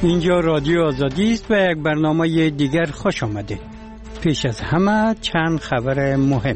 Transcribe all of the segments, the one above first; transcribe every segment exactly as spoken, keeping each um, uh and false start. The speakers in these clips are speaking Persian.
اینجا رادیو آزادی است و یک برنامه دیگر خوش آمدید. پیش از همه چند خبر مهم.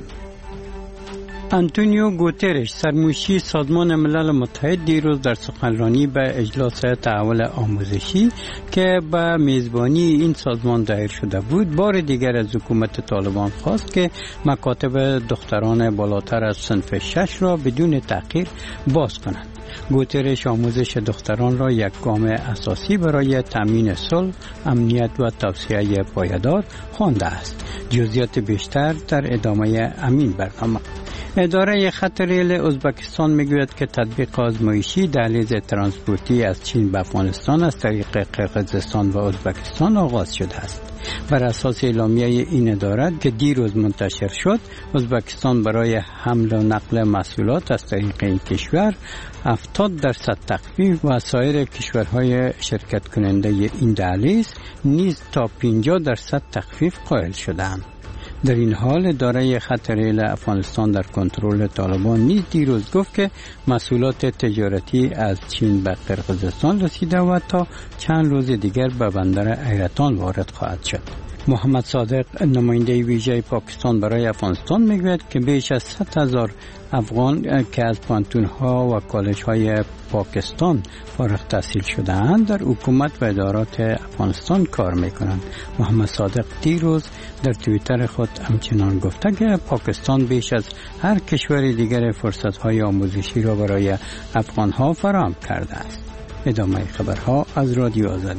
آنتونیو گوترش سرموشی سازمان ملل متحد دیروز در سخنرانی به اجلاس تحول آموزشی که به میزبانی این سازمان دایر شده بود بار دیگر از حکومت طالبان خواست که مکاتب دختران بالاتر از صنف شش را بدون تأخیر باز کنند. گوترش آموزش دختران را یک گام اساسی برای تامین صلح، امنیت و توسعه پایدار خوانده است. جزئیات بیشتر در ادامه همین برنامه. اداره خط ریل ازبکستان میگوید که تطبیق آزمایشی دهلیز ترانسپورتی از چین به افغانستان از طریق قرقیزستان و ازبکستان آغاز شده است. بر اساس اعلامیه این اداره که دیروز منتشر شد، ازبکستان برای حمل و نقل محصولات از طریق این کشور هفتاد درصد تخفیف و سایر کشورهای شرکت کننده این دهلیز نیز تا پنجاه درصد تخفیف قائل شدند. در این حال اداره خط ریل افغانستان در کنترل طالبان نیز دیروز گفت که محصولات تجارتی از چین به قرقیزستان رسیده و تا چند روز دیگر به بندر حیرتان وارد خواهد شد. محمد صادق نماینده ویژه پاکستان برای افغانستان میگوید که بیش از صد هزار افغان که از پانتون‌ها و کالج‌های پاکستان فارغ التحصیل شده‌اند در حکومت و ادارات افغانستان کار می‌کنند. محمد صادق دیروز در توییتر خود همچنان گفته که پاکستان بیش از هر کشور دیگر فرصت‌های آموزشی را برای افغان‌ها فراهم کرده است. ادامه خبرها از رادیو آزادی.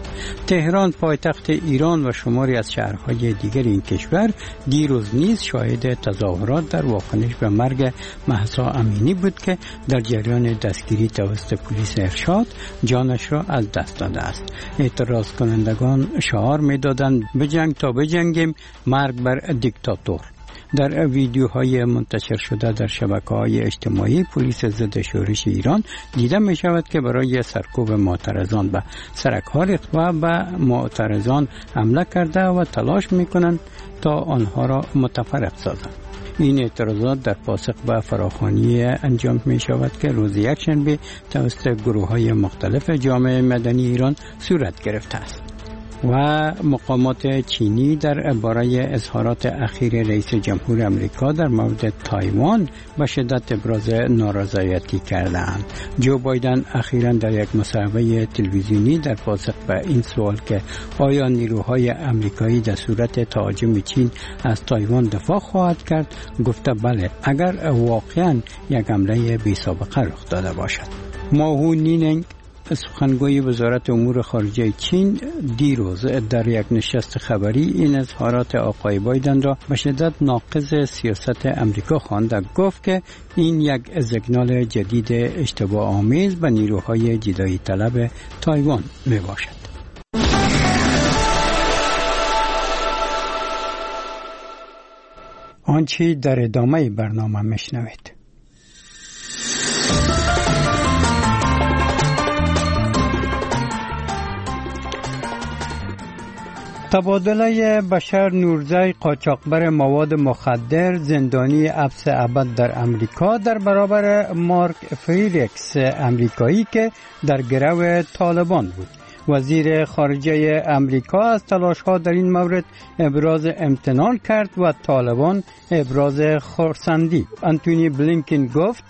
تهران پایتخت ایران و شماری از شهرهای دیگر این کشور دیروز نیز شاهد تظاهرات در واکنش به مرگ مهسا امینی بود که در جریان دستگیری توسط پلیس ارشاد جانش را از دست داده است. اعتراض کنندگان شعار می‌دادند بجنگ تا بجنگیم، مرگ بر دیکتاتور. در ویدیوهای منتشر شده در شبکه‌های اجتماعی پلیس ضد شورش ایران دیده می شود که برای سرکوب معترضان به سرک‌ها ریخت و به معترضان حمله کرده و تلاش می کنند تا آنها را متفرق سازند. این اعتراضات در پاسخ به فراخوانی انجام می شود که روز یکشنبه توسط گروه‌های مختلف جامعه مدنی ایران صورت گرفته است. و مقامات چینی در باره اظهارات اخیر رئیس جمهور امریکا در مورد تایوان به شدت ابراز نارضایتی کردند. جو بایدن اخیراً در یک مصاحبه تلویزیونی در پاسخ به این سوال که آیا نیروهای امریکایی در صورت تهاجم چین از تایوان دفاع خواهد کرد گفته بله، اگر واقعاً یک حمله بی‌سابقه رخ داده باشد. ماهو نینگ سخنگوی وزارت امور خارجه چین دیروز در یک نشست خبری این اظهارات آقای بایدن را به شدت ناقض سیاست امریکا خواند و گفت که این یک سیگنال جدید اشتباه آمیز به نیروهای جدایی طلب تایوان می باشد. آنچه در ادامه برنامه میشنوید. تبادله بشر نورزی قاچاقبر مواد مخدر زندانی حبس ابد در امریکا در برابر مارک فریدریکس امریکایی که در گرو طالبان بود. وزیر خارجه امریکا از تلاش‌ها در این مورد ابراز امتنان کرد و طالبان ابراز خرسندی. آنتونی بلینکن گفت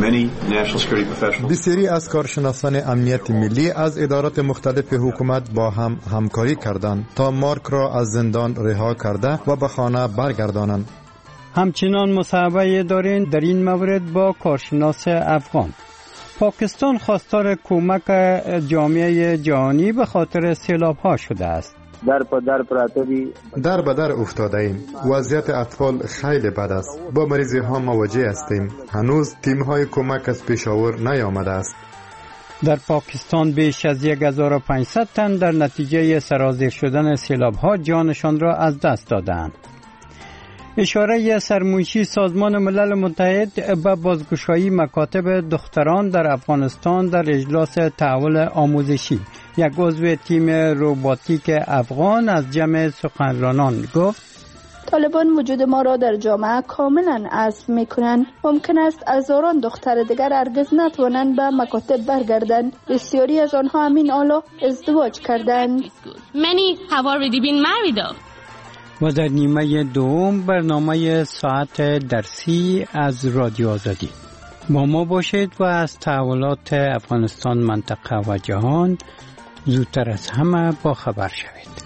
بسیاری از کارشناسان امنیت ملی از ادارات مختلف حکومت با هم همکاری کردند تا مارک را از زندان رها کرده و به خانه برگردانند. همچنان مصاحبه داریم در این مورد با کارشناس افغان. پاکستان خواستار کمک جامعه جهانی به خاطر سیلاب‌ها شده است. در په در پراته دي در به در افتاده ایم. وضعیت اطفال خیلی بد است. با مریضی ها مواجه هستیم. هنوز تیم های کمک از پیشاور نیامده است. در پاکستان بیش از هزار و پانصد تن در نتیجه سرازیر شدن سیلاب‌ها جانشان را از دست دادند. اشاره سرموشی سازمان ملل متحد به بازگشایی مکاتب دختران در افغانستان در اجلاس تحول آموزشی. یک عضو تیم روباتیک افغان از جمع سخنرانان گفت طالبان وجود ما را در جامعه کاملا حذف میکنند. ممکن است هزاران دختر دیگر هرگز نتوانند به مکاتب برگردند. بسیاری از آنها همین حالا ازدواج کردند. Many have already been married. و در نیمه دوم برنامه ساعت درسی از رادیو آزادی با ما باشید و از تحولات افغانستان، منطقه و جهان زودتر از همه با خبر شوید.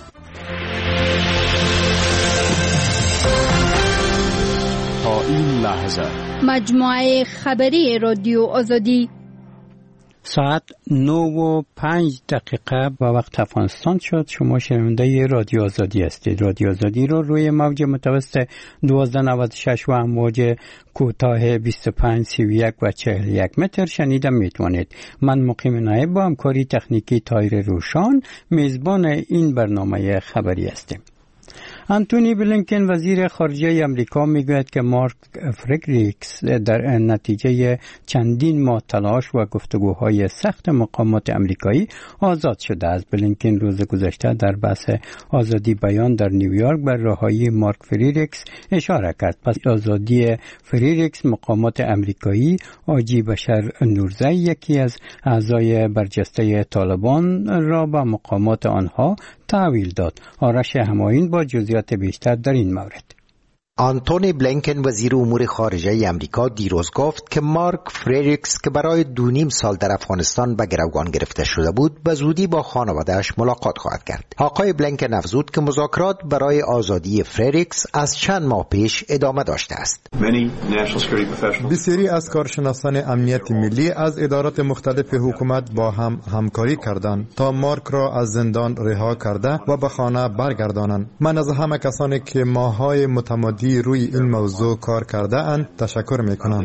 تا این لحظه مجموعه خبری رادیو آزادی ساعت نه و پنج دقیقه با وقت افغانستان شد. شما شنونده رادیو آزادی هستید. رادیو آزادی رو روی موج متوسط دوازده نود و شش و امواج کوتاه بیست و پنج سی و یک و چهل و یک متر شنیده میتوانید. من مقیم نایب با همکاری تکنیکی تایر روشان میزبان این برنامه خبری هستیم. انتونی بلینکن وزیر خارجه امریکا میگوید که مارک فریدریکس در نتیجه چندین ماه تلاش و گفتگوهای سخت مقامات امریکایی آزاد شده است. بلینکن روز گذشته در بحث آزادی بیان در نیویورک بر رهایی مارک فریدریکس اشاره کرد. پس آزادی فریدریکس مقامات امریکایی حاجی بشر نورزی یکی از اعضای برجسته طالبان را به مقامات آنها تحویل داد. آرش همایون با جزئیات بیشتر در این مورد. آنتونی بلینکن وزیر امور خارجه امریکا دیروز گفت که مارک فریدریکس که برای دو نیم سال در افغانستان به گروگان گرفته شده بود به زودی با خانواده‌اش ملاقات خواهد کرد. آقای بلینکن افزود که مذاکرات برای آزادی فریدریکس از چند ماه پیش ادامه داشته است. بسیاری از کارشناسان امنیت ملی از ادارات مختلف حکومت با هم همکاری کردند تا مارک را از زندان رها کرده و به خانه برگردانند. من از همه کسانی که ماه‌های متمادی روی این موضوع کار کرده اند تشکر میکنم.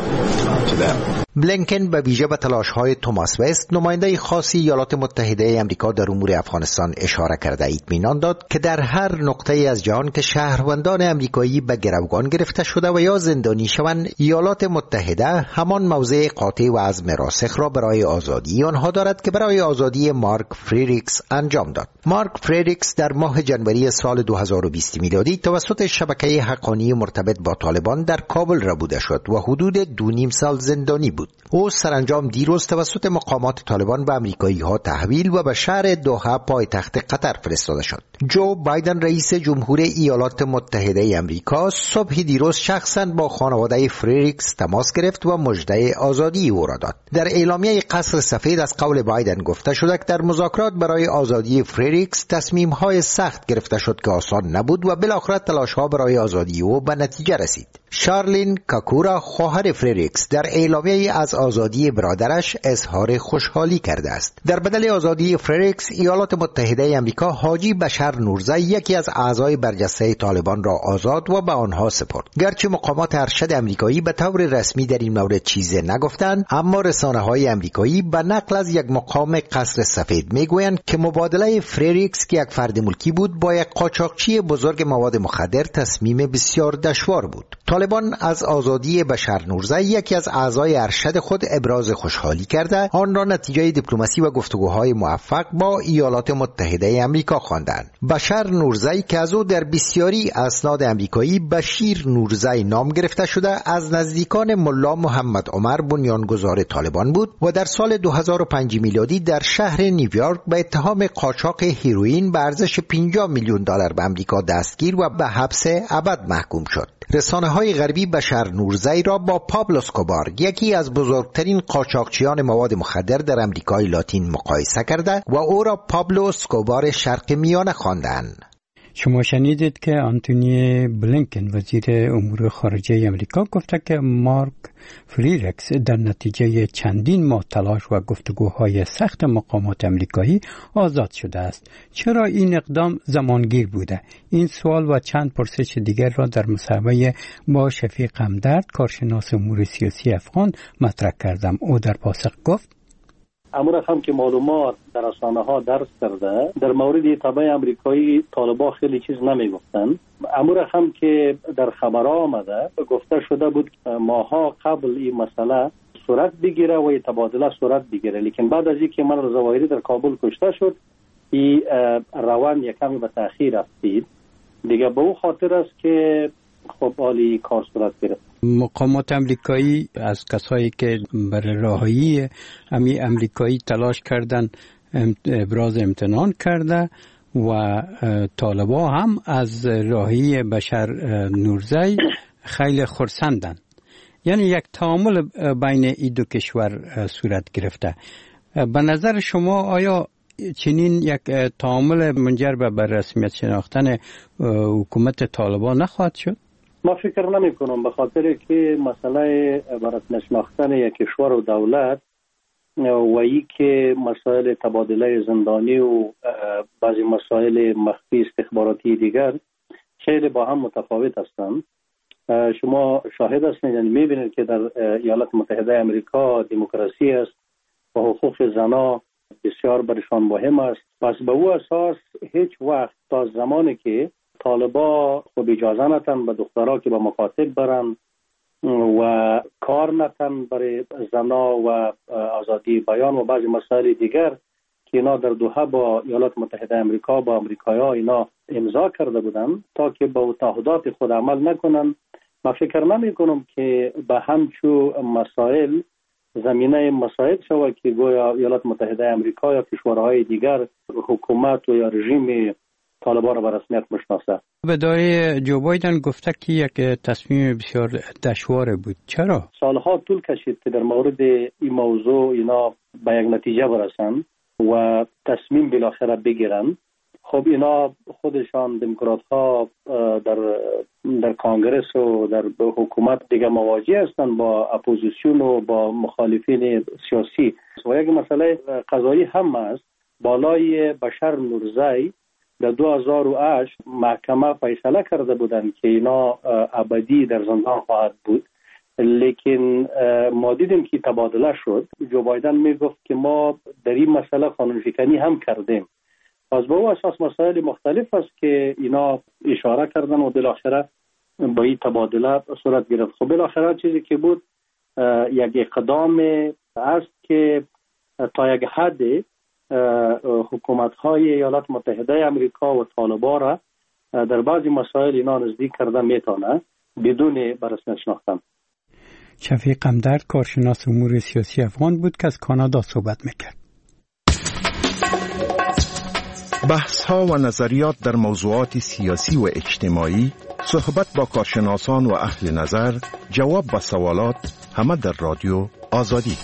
بلینکن به ویژه به تلاش‌های توماس وست نماینده خاص ایالات متحده آمریکا در امور افغانستان اشاره کرده اطمینان داد که در هر نقطه‌ای از جهان که شهروندان امریکایی به گروگان گرفته شده و یا زندانی شوند، ایالات متحده همان موضع قاطع و عزم راسخ را برای آزادی آنها دارد که برای آزادی مارک فریدریکس انجام داد. مارک فریدریکس در ماه جنوری سال دو هزار و بیست میلادی توسط شبکه حقانی مرتبط با طالبان در کابل ربوده شد و حدود دو نیم سال زندانی بود. او سرانجام دیروز توسط مقامات طالبان به امریکایی ها تحویل و به شهر دوحه پایتخت قطر فرستاده شد. جو بایدن رئیس جمهور ایالات متحده امریکا صبح دیروز شخصا با خانواده فریدریکس تماس گرفت و مژده آزادی او را داد. در اعلامیه قصر سفید از قول بایدن گفته شده که در مذاکرات برای آزادی فریدریکس تصمیم های سخت گرفته شد که آسان نبود و بالاخره تلاش ها برای آزادی او به نتیجه رسید. شارلین کاکورا خواهر فریدریکس در اعلامیه از آزادی برادرش اظهار خوشحالی کرده است. در بدل آزادی فریدریکس ایالات متحده آمریکا حاجی بشر نورزی یکی از اعضای برجسته طالبان را آزاد و به آنها سپرد. گرچه مقامات ارشد آمریکایی به طور رسمی در این مورد چیزی نگفتند، اما رسانه‌های آمریکایی به نقل از یک مقام قصر سفید میگویند که مبادله فریدریکس که یک فرد ملکی بود با یک قاچاقچی بزرگ مواد مخدر تصمیم بسیار دشوار بود. طالبان از آزادی بشر نورزی یکی از اعضای ارشد خود ابراز خوشحالی کرده، آن را نتیجه دیپلماسی و گفتگوهای موفق با ایالات متحده آمریکا خواندند. بشر نورزی که از او در بسیاری اسناد آمریکایی بشیر نورزی نام گرفته شده، از نزدیکان ملا محمد عمر بنیانگذار طالبان بود و در سال دو هزار و پنج میلادی در شهر نیویورک به اتهام قاچاق هیروئین به ارزش پنجاه میلیون دلار به آمریکا دستگیر و به حبس ابد محکوم شد. رسانه‌های غربی بشر نورزی را با پابلو اسکوبار یکی از بزرگترین قاچاقچیان مواد مخدر در امریکای لاتین مقایسه کرده و او را پابلو اسکوبار شرق میانه خواندند. شما شنیدید که آنتونی بلینکن وزیر امور خارجه امریکا گفته که مارک فریدریکس در نتیجه چندین ماه تلاش و گفتگوهای سخت مقامات امریکایی آزاد شده است. چرا این اقدام زمانگیر بوده؟ این سوال و چند پرسش دیگر را در مصاحبه با شفیق همدرد کارشناس امور سیاسی افغان مطرح کردم. او در پاسخ گفت: امور هم که معلومات در رسانه‌ها درس کرده، در مورد تابع امریکایی طالبان خیلی چیز نمیگفتن. امور هم که در خبرها آمده گفته شده بود ماها قبل این مسئله صورت بگیره و تبادله صورت بگیره، لیکن بعد از اینکه من ظواهری در کابل کشته شد این روان یکمی به تأخیر افتید دیگه به او خاطر است که خب عالی کار صورت گرفت. مقامات امریکایی از کسایی که برای رهایی امی امریکایی تلاش کردن ابراز امتنان کرده و طالبا هم از رهایی بشر نورزی خیلی خرسندن. یعنی یک تعامل بین این دو کشور صورت گرفته. به نظر شما آیا چنین یک تعامل منجر به رسمیت شناختن حکومت طالبان نخواهد شد؟ ما فکر نمی کنم، به خاطر که مسئله برای شناختن یک کشور و دولت و ای که مسائل تبادله زندانی و بعضی مسائل مخفی استخباراتی دیگر خیلی با هم متفاوت هستند. شما شاهد هستید، یعنی میبینید که در ایالات متحده امریکا دموکراسی است و حقوق زنا بسیار برشان مهم است. پس به او اساس هیچ وقت تا زمانی که طالبا خب اجازه نتن به دخترها که به مکاتب برن و کار نتن برای زنا و آزادی بیان و بعضی مسائل دیگر که اینا در دوحه با ایالات متحده امریکا با امریکایی‌ها اینا امضا کرده بودن تا که با تعهدات خود عمل نکنن، من فکر نمی کنم که به همچو مسائل زمینه مساعد شود که گویا ایالات متحده امریکا یا کشورهای دیگر حکومت و یا رژیم طالبان را به رسمیت بشناسه. بدای جو بایدن گفته که یک تصمیم بسیار دشوار بود. چرا؟ سالها طول کشید که در مورد این موضوع اینا به یک نتیجه برسن و تصمیم بالاخره بگیرن. خب اینا خودشان دموکرات ها در در کانگرس و در حکومت دیگه مواجه هستند با اپوزیسیون و با مخالفین سیاسی و یک مسئله قضایی هم است. بالای بشر نورزی در دو هزار و هشت محکمه فیصله کرده بودند که اینا ابدی در زندان خواهد بود، لیکن ما دیدیم که تبادله شد. جو بایدن می گفت که ما در این مسئله قانون شکنی هم کردیم. پس به او اساس مسائل مختلف است که اینا اشاره کردن و بالاخره با این تبادله صورت گرفت. خب بالاخره چیزی که بود یک اقدام است که تا یک حد حکومت‌های ایالات متحده امریکا و طالبان را در بعضی مسائل اینا نزدیک کردن میتونه بدون بررسی شناختن. شفیق قمدرد کارشناس امور سیاسی افغان بود که از کانادا صحبت میکرد. بحث ها و نظریات در موضوعات سیاسی و اجتماعی، صحبت با کارشناسان و اهل نظر، جواب به سوالات، همه در رادیو آزادی.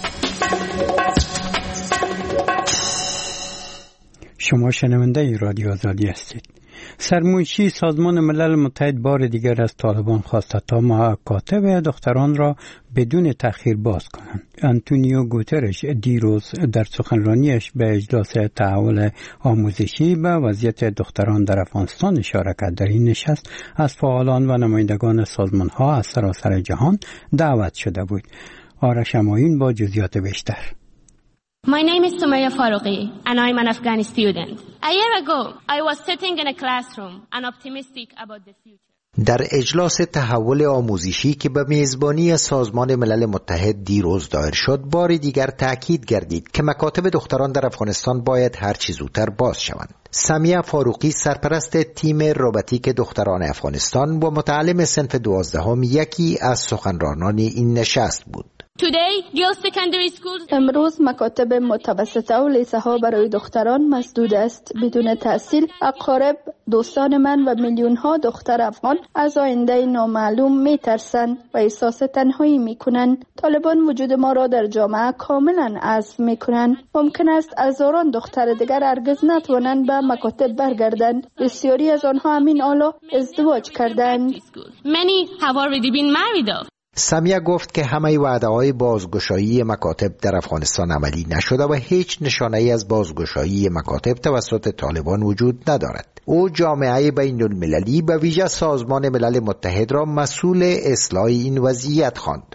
شما شنونده رادیو آزادی هستید. سرمنشی سازمان ملل متحد بار دیگر از طالبان خواسته تا مکاتب دختران را بدون تأخیر باز کنند. آنتونیو گوترش دیروز در سخنرانیش به اجلاس تحول آموزشی به وضعیت دختران در افغانستان اشاره کرد. در این نشست از فعالان و نمایندگان سازمان‌ها از سراسر جهان دعوت شده بود. آرش اماین با جزئیات بیشتر. My name is Sumaya Faruqi and I'm an Afghani student. A year ago, I was sitting in a classroom and optimistic about the future. در اجلاس تحول آموزشی که به میزبانی سازمان ملل متحد دیروز دایر شد، بار دیگر تأکید گردید که مکاتب دختران در افغانستان باید هر چه زودتر باز شوند. سمیه فاروقی سرپرست تیم روباتیک دختران افغانستان و متعلم صنف دوازدهم یکی از سخنرانان این نشست بود. امروز مکاتب متوسطه و لیسه ها برای دختران مسدود است. بدون تحصیل اقارب، دوستان من و میلیون ها دختر افغان از آینده نامعلوم می ترسند و احساس تنهایی می کنند. طالبان وجود ما را در جامعه کاملا حذف می کنند. ممکن است هزاران دختر دیگر هرگز نتوانند به مکاتب برگردند. بسیاری از آنها همین حالا ازدواج کردند. سمیه گفت که همه وعده‌های بازگشایی مکاتب در افغانستان عملی نشده و هیچ نشانه‌ای از بازگشایی مکاتب توسط طالبان وجود ندارد. او جامعه بین المللی به ویژه سازمان ملل متحد را مسئول اصلاح این وضعیت خواند.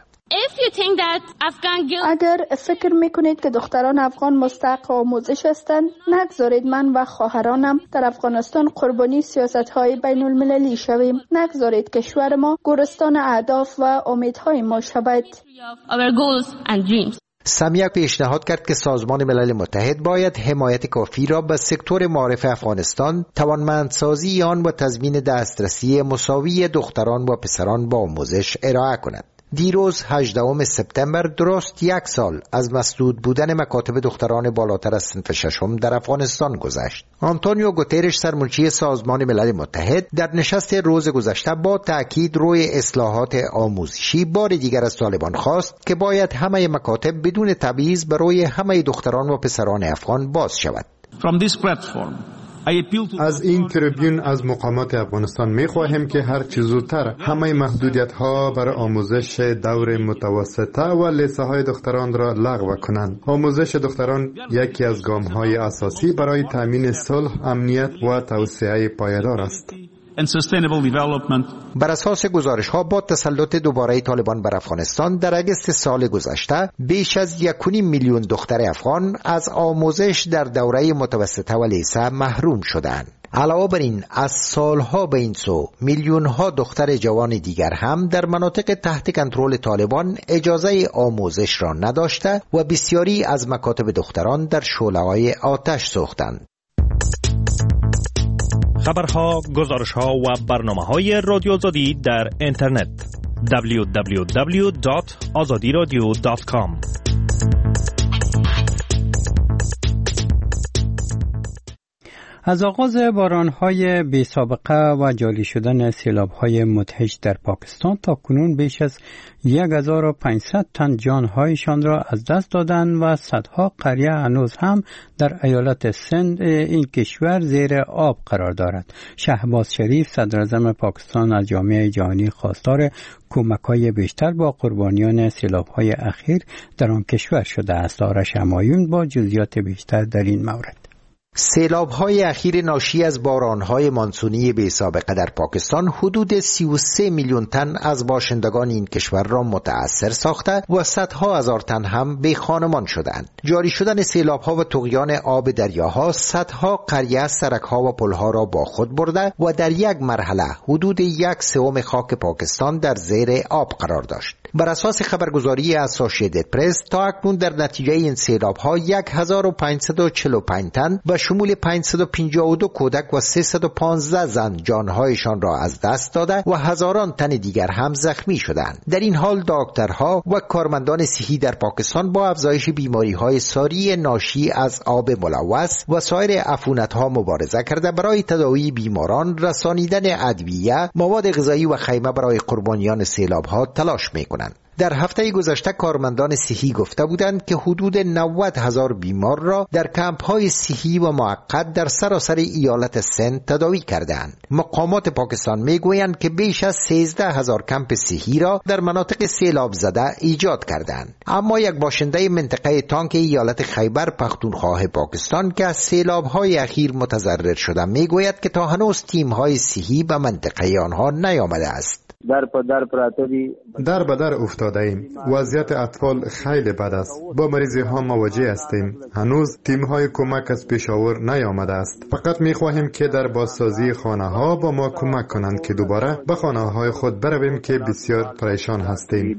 اگر فکر میکنید که دختران افغان مستحق آموزش هستند، نگذارید من و خواهرانم در افغانستان قربانی سیاست‌های بین المللی شویم. نگذارید کشور ما گورستان اهداف و امیدهای ما شود. سمیک پیشنهاد کرد که سازمان ملل متحد باید حمایت کافی را به سکتور معارف افغانستان، توانمندسازی آن و تضمین دسترسی مساوی دختران و پسران با آموزش ارائه کند. دیروز هجدهم سپتامبر درست یک سال از مسدود بودن مکاتب دختران بالاتر از صنف ششم در افغانستان گذشت. آنتونیو گوترش سرمنشی سازمان ملل متحد در نشست روز گذشته با تأکید روی اصلاحات آموزشی بار دیگر از طالبان خواست که باید همه مکاتب بدون تبعیض برای همه دختران و پسران افغان باز شود. From this platform از این تریبیون از مقامات افغانستان می خواهیم که هر چه زودتر همه محدودیت ها برای آموزش دور متوسطه و لیسه های دختران را لغو کنند. آموزش دختران یکی از گام های اساسی برای تامین صلح، امنیت و توسعه پایدار است. بر اساس گزارش ها با تسلط دوباره طالبان بر افغانستان در اگست سال گذشته بیش از یک و نیم میلیون دختر افغان از آموزش در دوره متوسطه و لیسه محروم شدند. علاوه بر این از سالها به این سو میلیون ها دختر جوان دیگر هم در مناطق تحت کنترل طالبان اجازه آموزش را نداشته و بسیاری از مکاتب دختران در شعله‌های آتش سوختند. خبرها، گزارشها و برنامه‌های رادیو آزادی در اینترنت دبلیو دبلیو دبلیو دات آزادی رادیو دات کام. از آغاز باران‌های بی‌سابقه و جاری شدن سیلاب‌های مدهش در پاکستان تا کنون بیش از هزار و پانصد تن جان‌هایشان را از دست دادند و صدها قریه هنوز هم در ایالت سند این کشور زیر آب قرار دارد. شهباز شریف صدراعظم پاکستان از جامعه جهانی خواستار کمک‌های بیشتر با قربانیان سیلاب‌های اخیر در آن کشور شده است. آرش همایون با جزئیات بیشتر در این مورد. سیلاب‌های اخیر ناشی از باران‌های مانسونی بی‌سابقه در پاکستان حدود سی و سه میلیون تن از باشندگان این کشور را متأثر ساخته و صدها هزار تن هم بی خانمان شدند. جاری شدن سیلاب‌ها و طغیان آب دریاها صدها قریه، سرک‌ها و پل‌ها را با خود برده و در یک مرحله حدود یک سوم خاک پاکستان در زیر آب قرار داشت. بر اساس خبرگزاری اسوسییتد پرس تا اکنون در نتیجه این سیلاب‌ها هزار و پانصد و چهل و پنج تن و شمول پانصد و پنجاه و دو کودک و سیصد و پانزده زن جانهایشان را از دست داده و هزاران تن دیگر هم زخمی شدند. در این حال دکترها و کارمندان صحی در پاکستان با افزایش بیماری‌های ساری ناشی از آب ملوث و سایر عفونت‌ها مبارزه کرده برای تداوی بیماران، رسانیدن ادویه، مواد غذایی و خیمه برای قربانیان سیلاب‌ها تلاش می‌کنند. در هفته گذشته کارمندان صحی گفته بودند که حدود نود هزار بیمار را در کمپ‌های صحی و موقت در سراسر ایالت سند تداوی کردند. مقامات پاکستان میگویند که بیش از سیزده هزار کمپ صحی را در مناطق سیلاب زده ایجاد کردند. اما یک باشنده منطقه تانک ایالت خیبر پختونخوا پاکستان که از سیلاب‌های اخیر متضرر شده میگوید که تا هنوز تیم‌های صحی به منطقه آنها نیامده است. در په در پراته دي در به در افتاده ایم. وضعیت اطفال خیلی بد است. با مریضی ها مواجه هستیم. هنوز تیم های کمک از پیشاور نیامده است. فقط می خواهیم که در بازسازی خانه ها با ما کمک کنند که دوباره به خانه های خود برویم که بسیار پریشان هستیم.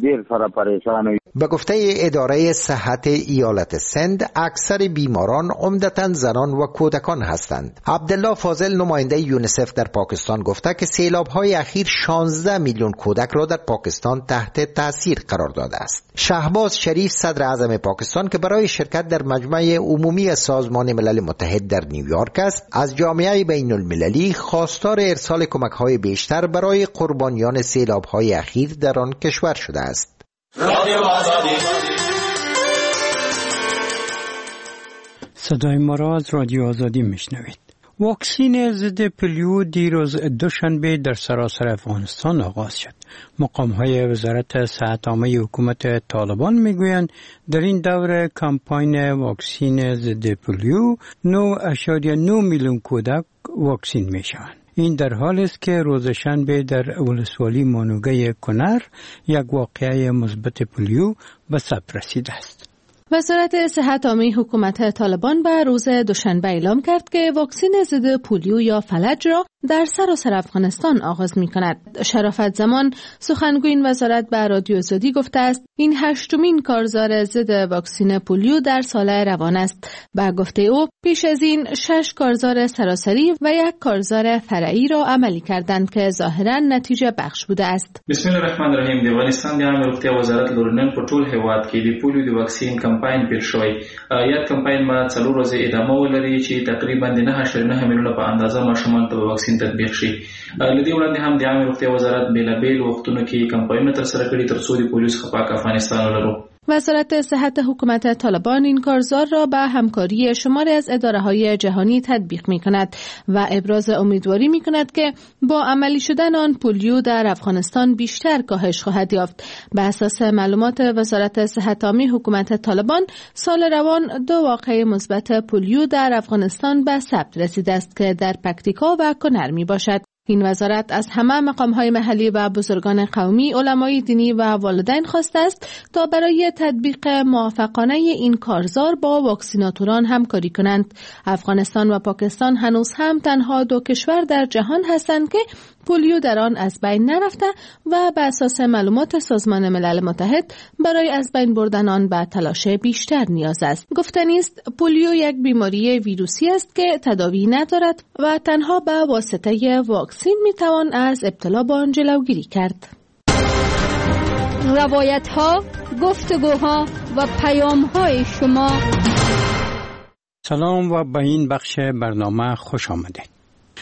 به گفته اداره صحت ایالت سند اکثر بیماران عمدتاً زنان و کودکان هستند. عبدالله فاضل نماینده یونیسف در پاکستان گفته که سیلاب‌های اخیر شانزده میلیون کودک را در پاکستان تحت تاثیر قرار داده است. شهباز شریف صدر اعظم پاکستان که برای شرکت در مجمع عمومی سازمان ملل متحد در نیویورک است، از جامعه بین المللی خواستار ارسال کمک‌های بیشتر برای قربانیان سیلاب‌های اخیر در آن کشور شده است. رادیو آزادی. صدای ما را از رادیو آزادی میشنوید. واکسین ضد پولیو دیروز دوشنبه در سراسر افغانستان آغاز شد. مقام‌های وزارت صحت عامه حکومت طالبان میگویند در این دوره کمپاین واکسین ضد پولیو نه ممیز نه میلیون کودک واکسین میشوند. این در حالی است که روز شنبه در ولسوالی مانوگه کنر یک واقعه مثبت پولیو به ثبت رسیده است. وزارت صحت عامه حکومت طالبان به روز دوشنبه اعلام کرد که واکسن ضد پولیو یا فلج را در سراسر افغانستان آغاز می کند. شرافت زمان سخنگوی این وزارت به رادیو آزادی گفته است این هشتمین کارزار ضد واکسن پولیو در سال روان است. به گفته او پیش از این شش کارزار سراسری و یک کارزار فرعی را عملی کردند که ظاهرا نتیجه بخش بوده است. بسم الله الرحمن الرحیم. د افغانستان د عامه روغتیا وزارت لورنن په ټول هیواد کې د پولیو د واکسین کمپاین پیل شوی. یاد کمپاین ما څلور ورځې ادامه ولري چې تقریبا د نه اعشاریه نه میلیونه په اندازه ماشومان ته واکسین تطبیق شي. لدی وړاندې هم د عامه روغتیا وزارت بیلابیل وختونو کې کمپاینونه ترسره کړي تر څو د پولیو څخه پاک افغانستان ولرو. وزارت صحت حکومت طالبان این کارزار را به همکاری شماری از اداره‌های جهانی تطبیق می‌کند و ابراز امیدواری می‌کند که با عملی شدن آن پولیو در افغانستان بیشتر کاهش خواهد یافت. به اساس معلومات وزارت صحت عامه حکومت طالبان سال روان دو واقعه مثبت پولیو در افغانستان به ثبت رسیده است که در پکتیکا و کنر میباشد. این وزارت از همه مقام‌های محلی و بزرگان قومی، علمای دینی و والدین خواسته است تا برای تطبیق موافقانه این کارزار با واکسیناتوران همکاری کنند. افغانستان و پاکستان هنوز هم تنها دو کشور در جهان هستند که پولیو در آن از بین نرفته و به اساس معلومات سازمان ملل متحد برای از بین بردن آن به تلاش بیشتر نیاز است. گفتنی است پولیو یک بیماری ویروسی است که تداوی ندارد و تنها به واسطه واکسین میتوان از ابتلا به آن جلوگیری کرد. روایت ها، گفتگوها و پیام های شما. سلام و به این بخش برنامه خوش آمدید.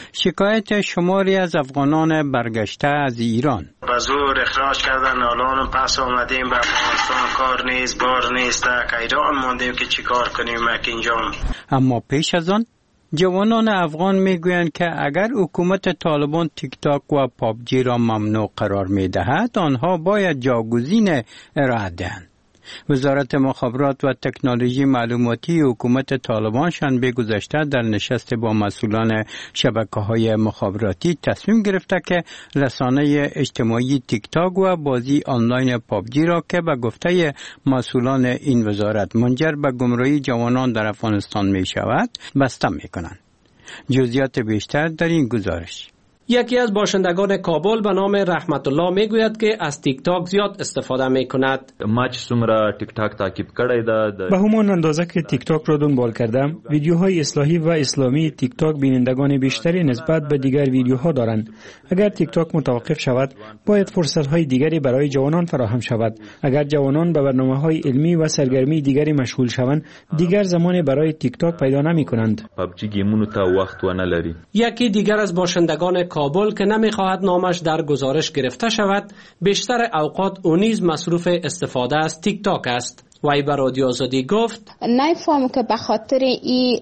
شکایت شماری از افغانان برگشته از ایران به زور اخراج کردن، الان پس آمدیم به افغانستان، کار نیست، بار نیست، که ایران ماندیم که چی کار کنیم که اینجا. اما پیش از آن جوانان افغان میگویند که اگر حکومت طالبان تیک تاک و پابجی را ممنوع قرار میدهد آنها باید جاگزین ارائه دهند. وزارت مخابرات و تکنولوژی معلوماتی حکومت طالبان شنبه گذشته در نشست با مسئولان شبکه‌های مخابراتی تصمیم گرفته که رسانه اجتماعی تیک تاک و بازی آنلاین پابجی را که به گفته مسئولان این وزارت منجر به گمراهی جوانان در افغانستان می شود بسته می کنند. جزئیات بیشتر در این گزارش. یکی از باشندگان کابل به نام رحمت الله میگوید که از تیک تاک زیاد استفاده میکند. ما چې څومره تیک تاک تعقیب کړی ده، به همان اندازه که تیک تاک را دنبال کردم، ویدیوهای اصلاحی و اسلامی تیک تاک بینندگان بیشتری نسبت به دیگر ویدیوها دارند. اگر تیک تاک متوقف شود، باید فرصت‌های دیگری برای جوانان فراهم شود. اگر جوانان به برنامه‌های علمی و سرگرمی دیگری مشغول شوند، دیگر زمان برای تیک تاک پیدا نمی‌کنند. پابجی گیمونو ته وخت و نه لري. یکی دیگر از باشندگان کابل که نمیخواهد نامش در گزارش گرفته شود، بیشتر اوقات او نیز مصروف استفاده از تیک تاک است. وی به رادیو آزادی گفت نمیفهمم که به خاطر این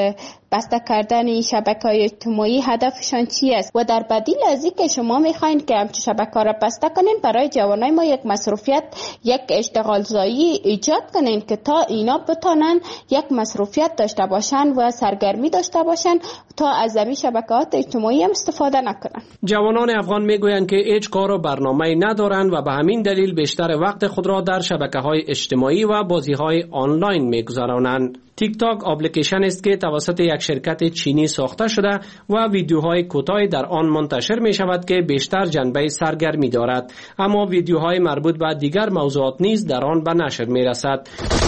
بسته کردن این شبکه‌های اجتماعی هدفشان چی است و در بدیل از این که شما میخواین که همچه شبکه‌ها را بسته کنین، برای جوانای ما یک مصروفیت، یک اشتغال زایی ایجاد کنین که تا اینا بتونن یک مصروفیت داشته باشن و سرگرمی داشته باشن تا از این شبکه‌های اجتماعی هم استفاده نکنن. جوانان افغان میگویند که هیچ کار و برنامه‌ای ندارند و به همین دلیل بیشتر وقت خود را در شبکه‌های اجتماعی و بازی‌های آنلاین میگذرانند. تیک تاک اپلیکیشن است که توسط یک شرکت چینی ساخته شده و ویدیوهای کوتاهی در آن منتشر می شود که بیشتر جنبه سرگرمی دارد، اما ویدیوهای مربوط به دیگر موضوعات نیز در آن به نشر می رسد.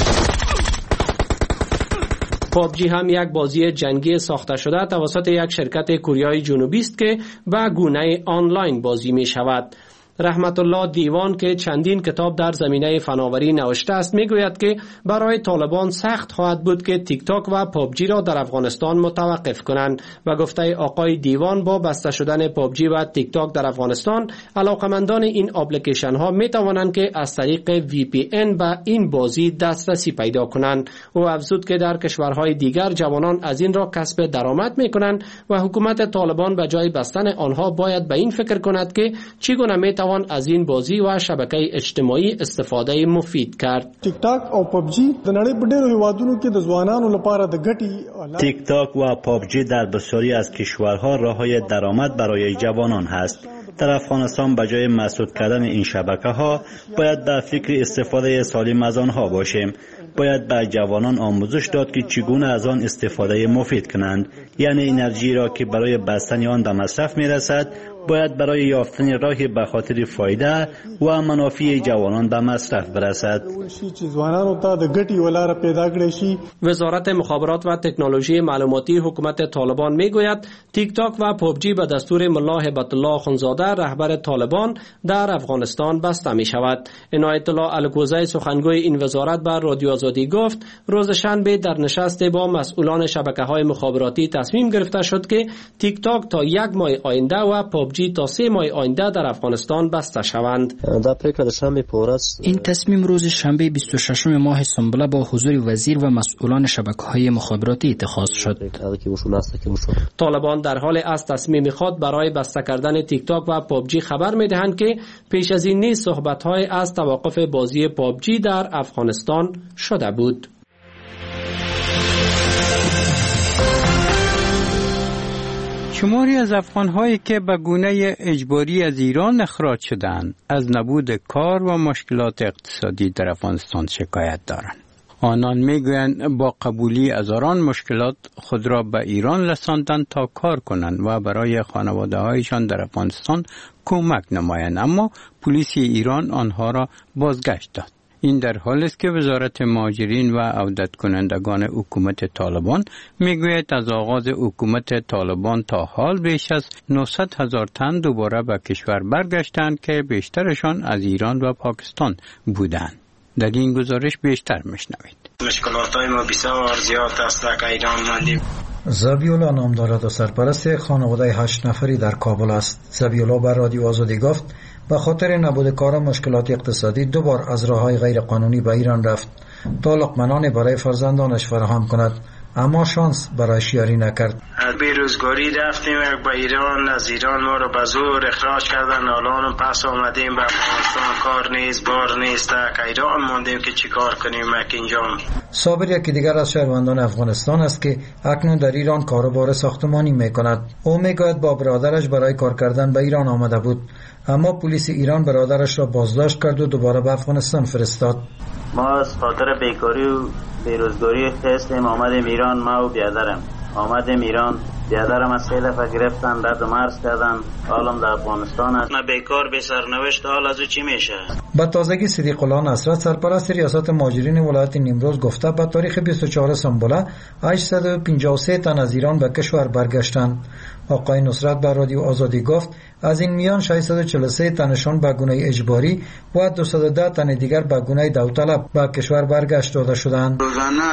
پابجی هم یک بازی جنگی ساخته شده توسط یک شرکت کره جنوبی است که به گونه آنلاین بازی می شود. رحمت الله دیوان که چندین کتاب در زمینه فناوری نوشته است میگوید که برای طالبان سخت خواهد بود که تیک تاک و پابجی را در افغانستان متوقف کنند و گفته آقای دیوان با بسته شدن پابجی و تیک تاک در افغانستان علاقمندان این اپلیکیشن ها می توانند که از طریق وی پی ان به این بازی دسترسی پیدا کنند. او افزود که در کشورهای دیگر جوانان از این را کسب درآمد می کنند و حکومت طالبان به جای بستن آنها باید به این فکر کند که چگونه می از این بازی و شبکه اجتماعی استفاده مفید کرد. تیک تاک او پابجی د نړۍ په ډېرو هیوادونو کې د ځوانانو لپاره د ګټې. تیک تاک و پابجی در بسیاری از کشورها راههای درآمد برای جوانان هست. در افغانستان به جای مسدود کردن این شبکه ها باید به فکر استفاده سالم از آنها باشیم. باید به جوانان آموزش داد که چگونه از آن استفاده مفید کنند، یعنی انرژی را که برای بستن آن به مصرف می رسد باید برای یافتن راهی به خاطر فایده و منافع جوانان به مصرف برسد. وزارت مخابرات و تکنولوژی معلوماتی حکومت طالبان میگوید تیک تاک و پابجی به دستور ملا هبت الله خونزاده رهبر طالبان در افغانستان بسته می شود. عنایت الله الکوزی سخنگوی این وزارت بر رادیو آزادی گفت روز شنبه در نشست با مسئولان شبکه‌های مخابراتی تصمیم گرفته شد که تیک تاک تا یک ماه آینده و پابجی تا سه ماه آینده در افغانستان بسته شوند. این تصمیم روز شنبه بیست و ششم ماه سنبله با حضور وزیر و مسئولان شبکه‌های مخابراتی اتخاذ شد. طالبان در حال از تصمیم خود برای بسته کردن تیک تاک و پابجی خبر می‌دهند که پیش از این نیز صحبت‌های از توقف بازی پابجی در افغانستان شده بود. شماری از افغان‌هایی که به گونه اجباری از ایران اخراج شدند از نبود کار و مشکلات اقتصادی در افغانستان شکایت دارند. آنان میگویند با قبولی هزاران مشکلات خود را به ایران رساندند تا کار کنند و برای خانواده‌هایشان در افغانستان کمک نمایند، اما پلیس ایران آنها را بازگشت داد. این در حالی است که وزارت مهاجرین و عودت کنندگان حکومت طالبان میگوید از آغاز حکومت طالبان تا حال بیش از نهصد هزار تن دوباره به کشور برگشتند که بیشترشان از ایران و پاکستان بودند. در این گزارش بیشتر میشنوید. مشکلات‌های ما بسیار زیاد است در ایران ماندیم. زبیولا نام دارد و سرپرست خانواده هشت نفری در کابل است. زبیولا بر رادیو آزادی گفت به خاطر نبود کار و مشکلات اقتصادی دوبار از راه‌های غیر قانونی به ایران رفت تا لقمه‌نانی برای فرزندانش فراهم کند، اما شانس برایش یاری نکرد. از بیروزگاری رفتیم به ایران، از ایران ما رو به زور اخراج کردن، الان پس آمدیم به افغانستان، کار نیست، بار نیست، که ایران ماندیم که چی کار کنیم اینجا. صابر یکی دیگر از شهروندان افغانستان است که اکنون در ایران کاروبار ساختمانی میکند. او میگوید با برادرش برای کار کردن به ایران آمده بود، اما پلیس ایران برادرش را بازداشت کرد و دوباره به افغانستان فرستاد. ما از خاطر بیکاری و بیروزگاری خستیم آمدیم ایران. ما و بیادرم آمدیم ایران. بیادرم از سه دفعه گرفتن، درد مرز کردن، حالم در افغانستان است. نه بیکار بی سرنوشت، حال از او چی میشه؟ با تازگی صدیق الله نصرت سرپرست ریاست مهاجرین ولایت نیمروز گفته به تاریخ بیست و چهارم سنبله هشتصد و پنجاه و سه تن از ایران به کشور برگشتند. آقای نصرت بر رادیو آزادی گفت از این میان ششصد و چهل و سه تنشان به گونه اجباری و دویست و ده تن دیگر به گونه داوطلب به کشور برگشت داده شدند. روزانه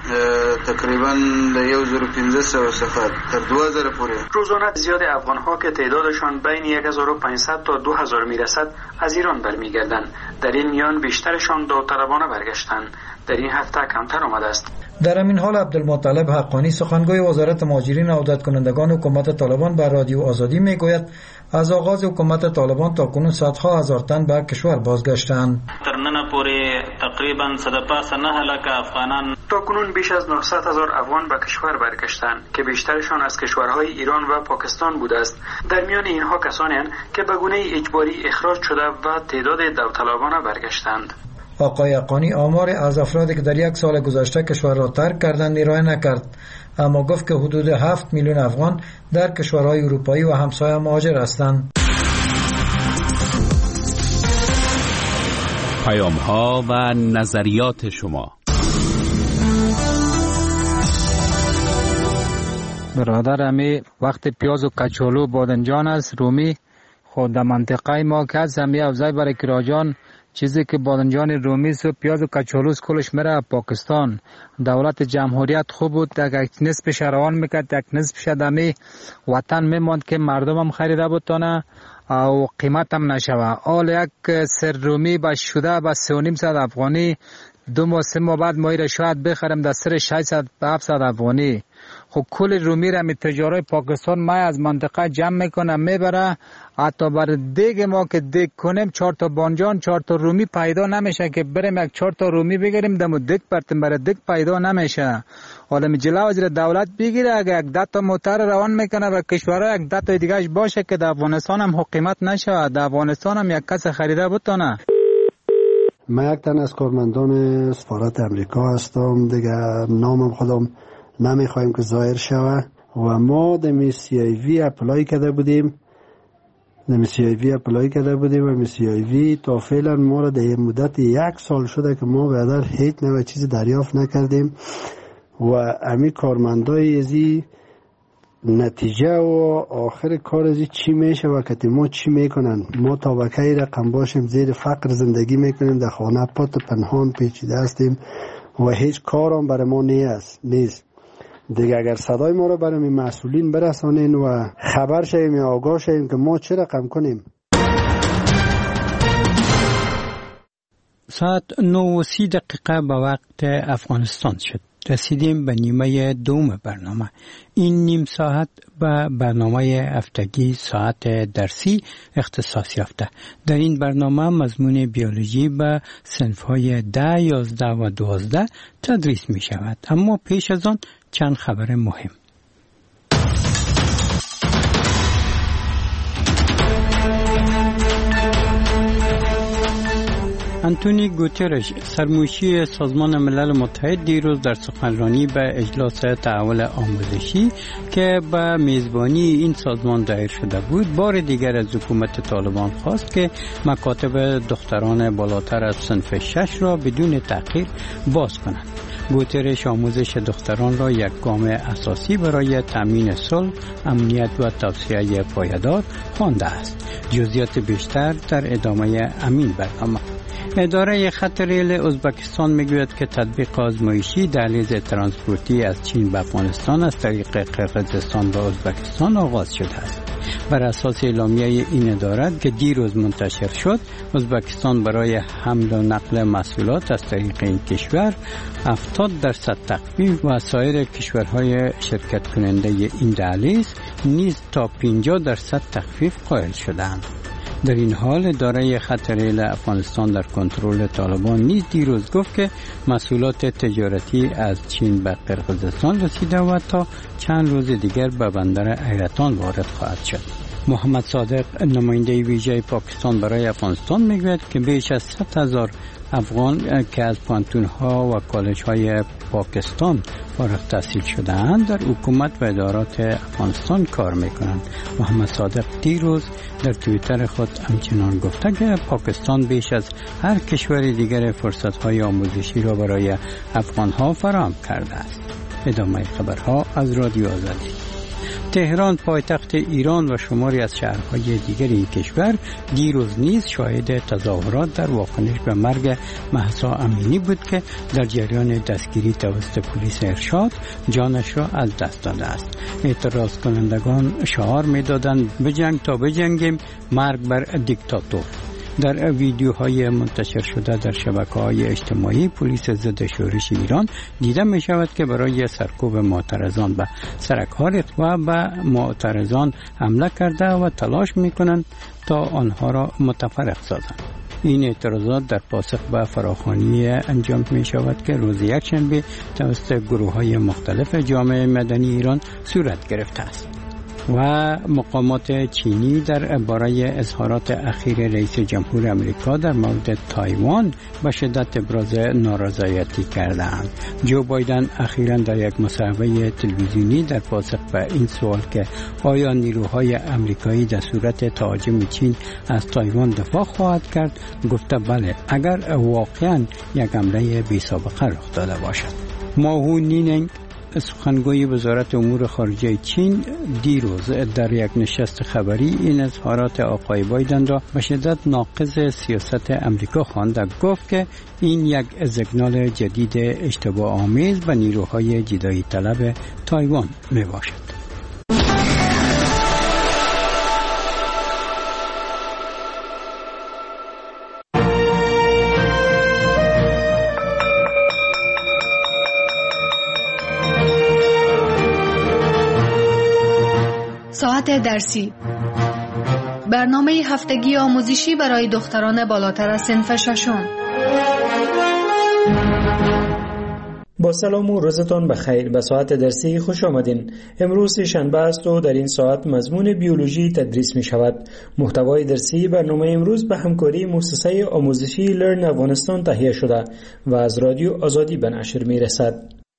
تقریبا هزار و پانصد سفر تا دو هزار پوره. روزانه زیاد افغان ها که تعدادشان بین هزار و پانصد تا دو هزار میرسد از ایران برمیگردند. در این میان بیشترشان داوطلبانه برگشتند. در این هفته کمتر آمده است. در همین حال عبدالمطلب حقانی سخنگوی وزارت مهاجرین و عودت کنندگان حکومت طالبان بر رادیو آزادی میگوید از آغاز حکومت طالبان تا کنون صدها هزار تن به کشور بازگشتند. در نن پوری تقریبا صد و پنجاه و نه لک افغانان تا کنون بیش از نهصد هزار افغان به کشور برگشتند که بیشترشان از کشورهای ایران و پاکستان بوده است. در میان اینها کسانی هستند که به گونه اجباری اخراج شده و تعداد داوطلبانه برگشتند. آقای حقانی آمار از افرادی که در یک سال گذشته کشور را ترک کردند ارائه نکرد، اما گفت که حدود هفت میلیون افغان در کشورهای اروپایی و همسایه مهاجر هستند. پیام‌ها و نظریات شما. برادر امی وقت پیاز و کچالو بادنجان است رومی خود در منطقه ما که از همی افزای برای کراجان چیزی که بادنجان رومی و پیاز و کچالوس کلش میره پاکستان. دولت جمهوریت خوب بود، یک نصفش روان میکرد، یک نصفش دمی وطن میماند که مردم هم خریده بودتانه او قیمت هم نشوه. آل یک سر رومی با شده با سه و نیم صد افغانی دو ماه سه ماه بعد ما را شاید بخرم در سر ششصد هفتصد افغانی. خب کل رومی را می تجارای پاکستان ما از منطقه جمع میکنه میبره، حتی برای دیگ ما که دیگ کنیم چهار تا بانجان چهار تا رومی پیدا نمیشه که بریم یک چهار تا رومی بگیریم دمو دیگ برتیم، برای دیگ پیدا نمیشه. حالا می جلو از دولت بگیره اگه یک ده تا موتر روان میکنه و کشورها یک ده تا دیگهش باشه که در افغانستان هم حکومت نشه، در افغانستان هم یک کس خریده بتونه. من یک تن از کارمندان سفارت امریکا هستم دیگه، نامم خودم نمیخوایم که ظاهر شوه و ما دمی سی آی وی اپلای کرده بودیم دمی سی آی وی اپلای کرده بودیم و سی آی وی تا فعلا ما را در مدت یک سال شده که ما بیادر هیچ نوع چیز دریافت نکردیم و امی کارمندای ازی نتیجه و آخر کار ازی چی میشه و کتی ما چی میکنن. ما طبقه رقم باشیم زیر فقر زندگی میکنیم، در خانه پات پنهان پیچیده هستیم و هیچ کارم برای ما نیست نیست دیگه. اگر صدای ما رو برای مسئولین برسانین و خبر شویم یا آگاه شویم که ما چه رقم کنیم. ساعت نه و سی دقیقه به وقت افغانستان شد. رسیدیم به نیمه دوم برنامه. این نیم ساعت به برنامه هفتگی ساعت درسی اختصاص یافته. در این برنامه مضمون بیولوژی به صنف‌های ده، یازده و دوازده تدریس می شود. اما پیش از آن چند خبر مهم. انتونی گوترش سرموشی سازمان ملل متحد دیروز در سخنرانی به اجلاس تحول آموزشی که به میزبانی این سازمان دایر شده بود بار دیگر از حکومت طالبان خواست که مکاتب دختران بالاتر از صنف شش را بدون تأخیر باز کنند. گوترش آموزش دختران را یک گام اساسی برای تامین صلح، امنیت و توسعه پایدار خوانده است. جزئیات بیشتر در ادامه همین برنامه. اداره خط ریل ازبکستان میگوید که تطبیق آزمایشی دهلیز ترانسپورتی از چین به افغانستان از طریق قرقیزستان به ازبکستان آغاز شده است. بر اساس اعلامیه این اداره که دیروز منتشر شد، ازبکستان برای حمل و نقل محصولات از طریق این کشور هفتاد درصد تخفیف و سایر کشورهای شرکت کننده این دهلیز نیز تا پنجاه درصد تخفیف قائل شدند. در این حال اداره خط ریل افغانستان در کنترل طالبان نیز دیروز گفت که محصولات تجارتی از چین به قرقیزستان رسیده و تا چند روز دیگر به بندر ایرتان وارد خواهد شد. محمد صادق نماینده ویژه پاکستان برای افغانستان میگوید که بیش از صد هزار افغان که از پانتون‌ها و کالج‌های پاکستان فارغ التحصیل شده‌اند در حکومت و ادارات افغانستان کار می‌کنند. محمد صادق دیروز در توییتر خود همچنان گفته که پاکستان بیش از هر کشور دیگر فرصت‌های آموزشی را برای افغان‌ها فراهم کرده است. ادامه خبرها از رادیو آزادی. تهران پایتخت ایران و شماری از شهرهای دیگر این کشور دیروز نیز شاهد تظاهرات در واکنش به مرگ مهسا امینی بود که در جریان دستگیری توسط پلیس ارشاد جانش را از دست داده است. اعتراض کنندگان شعار می‌دادند بجنگ تا بجنگیم، مرگ بر دیکتاتور. در ویدیوهای منتشر شده در شبکه‌های اجتماعی پلیس ضد شورش ایران دیده می شود که برای سرکوب معترضان به سرک‌ها و به معترضان حمله کرده و تلاش می کنند تا آنها را متفرق سازند. این اعتراضات در پاسخ به فراخوانی انجام می شود که روز یکشنبه توسط گروه‌های مختلف جامعه مدنی ایران صورت گرفته است. و مقامات چینی در باره اظهارات اخیر رئیس جمهور امریکا در مورد تایوان به شدت ابراز نارضایتی کردند. جو بایدن اخیراً در یک مصاحبه تلویزیونی در پاسخ به این سوال که آیا نیروهای امریکایی در صورت تهاجم چین از تایوان دفاع خواهد کرد گفته بله، اگر واقعاً یک حمله بی‌سابقه رخ داده باشد. ماهو نینگ سخنگوی وزارت امور خارجه چین دیروز در یک نشست خبری این اظهارات آقای بایدن را به شدت ناقض سیاست امریکا خواند. گفت که این یک سیگنال جدید اشتباه آمیز به نیروهای جدایی طلب تایوان می باشد. ساعت درسی، برنامه هفتگی آموزشی برای دختران بالاتر از صنف ششم. با سلام و روزتان بخیر. به ساعت درسی خوش آمدین. امروز شنبه است و در این ساعت مضمون بیولوژی تدریس می شود. محتوای درسی برنامه امروز به همکاری مؤسسه آموزشی لرن افغانستان تهیه شده و از رادیو آزادی به نشر می رسد.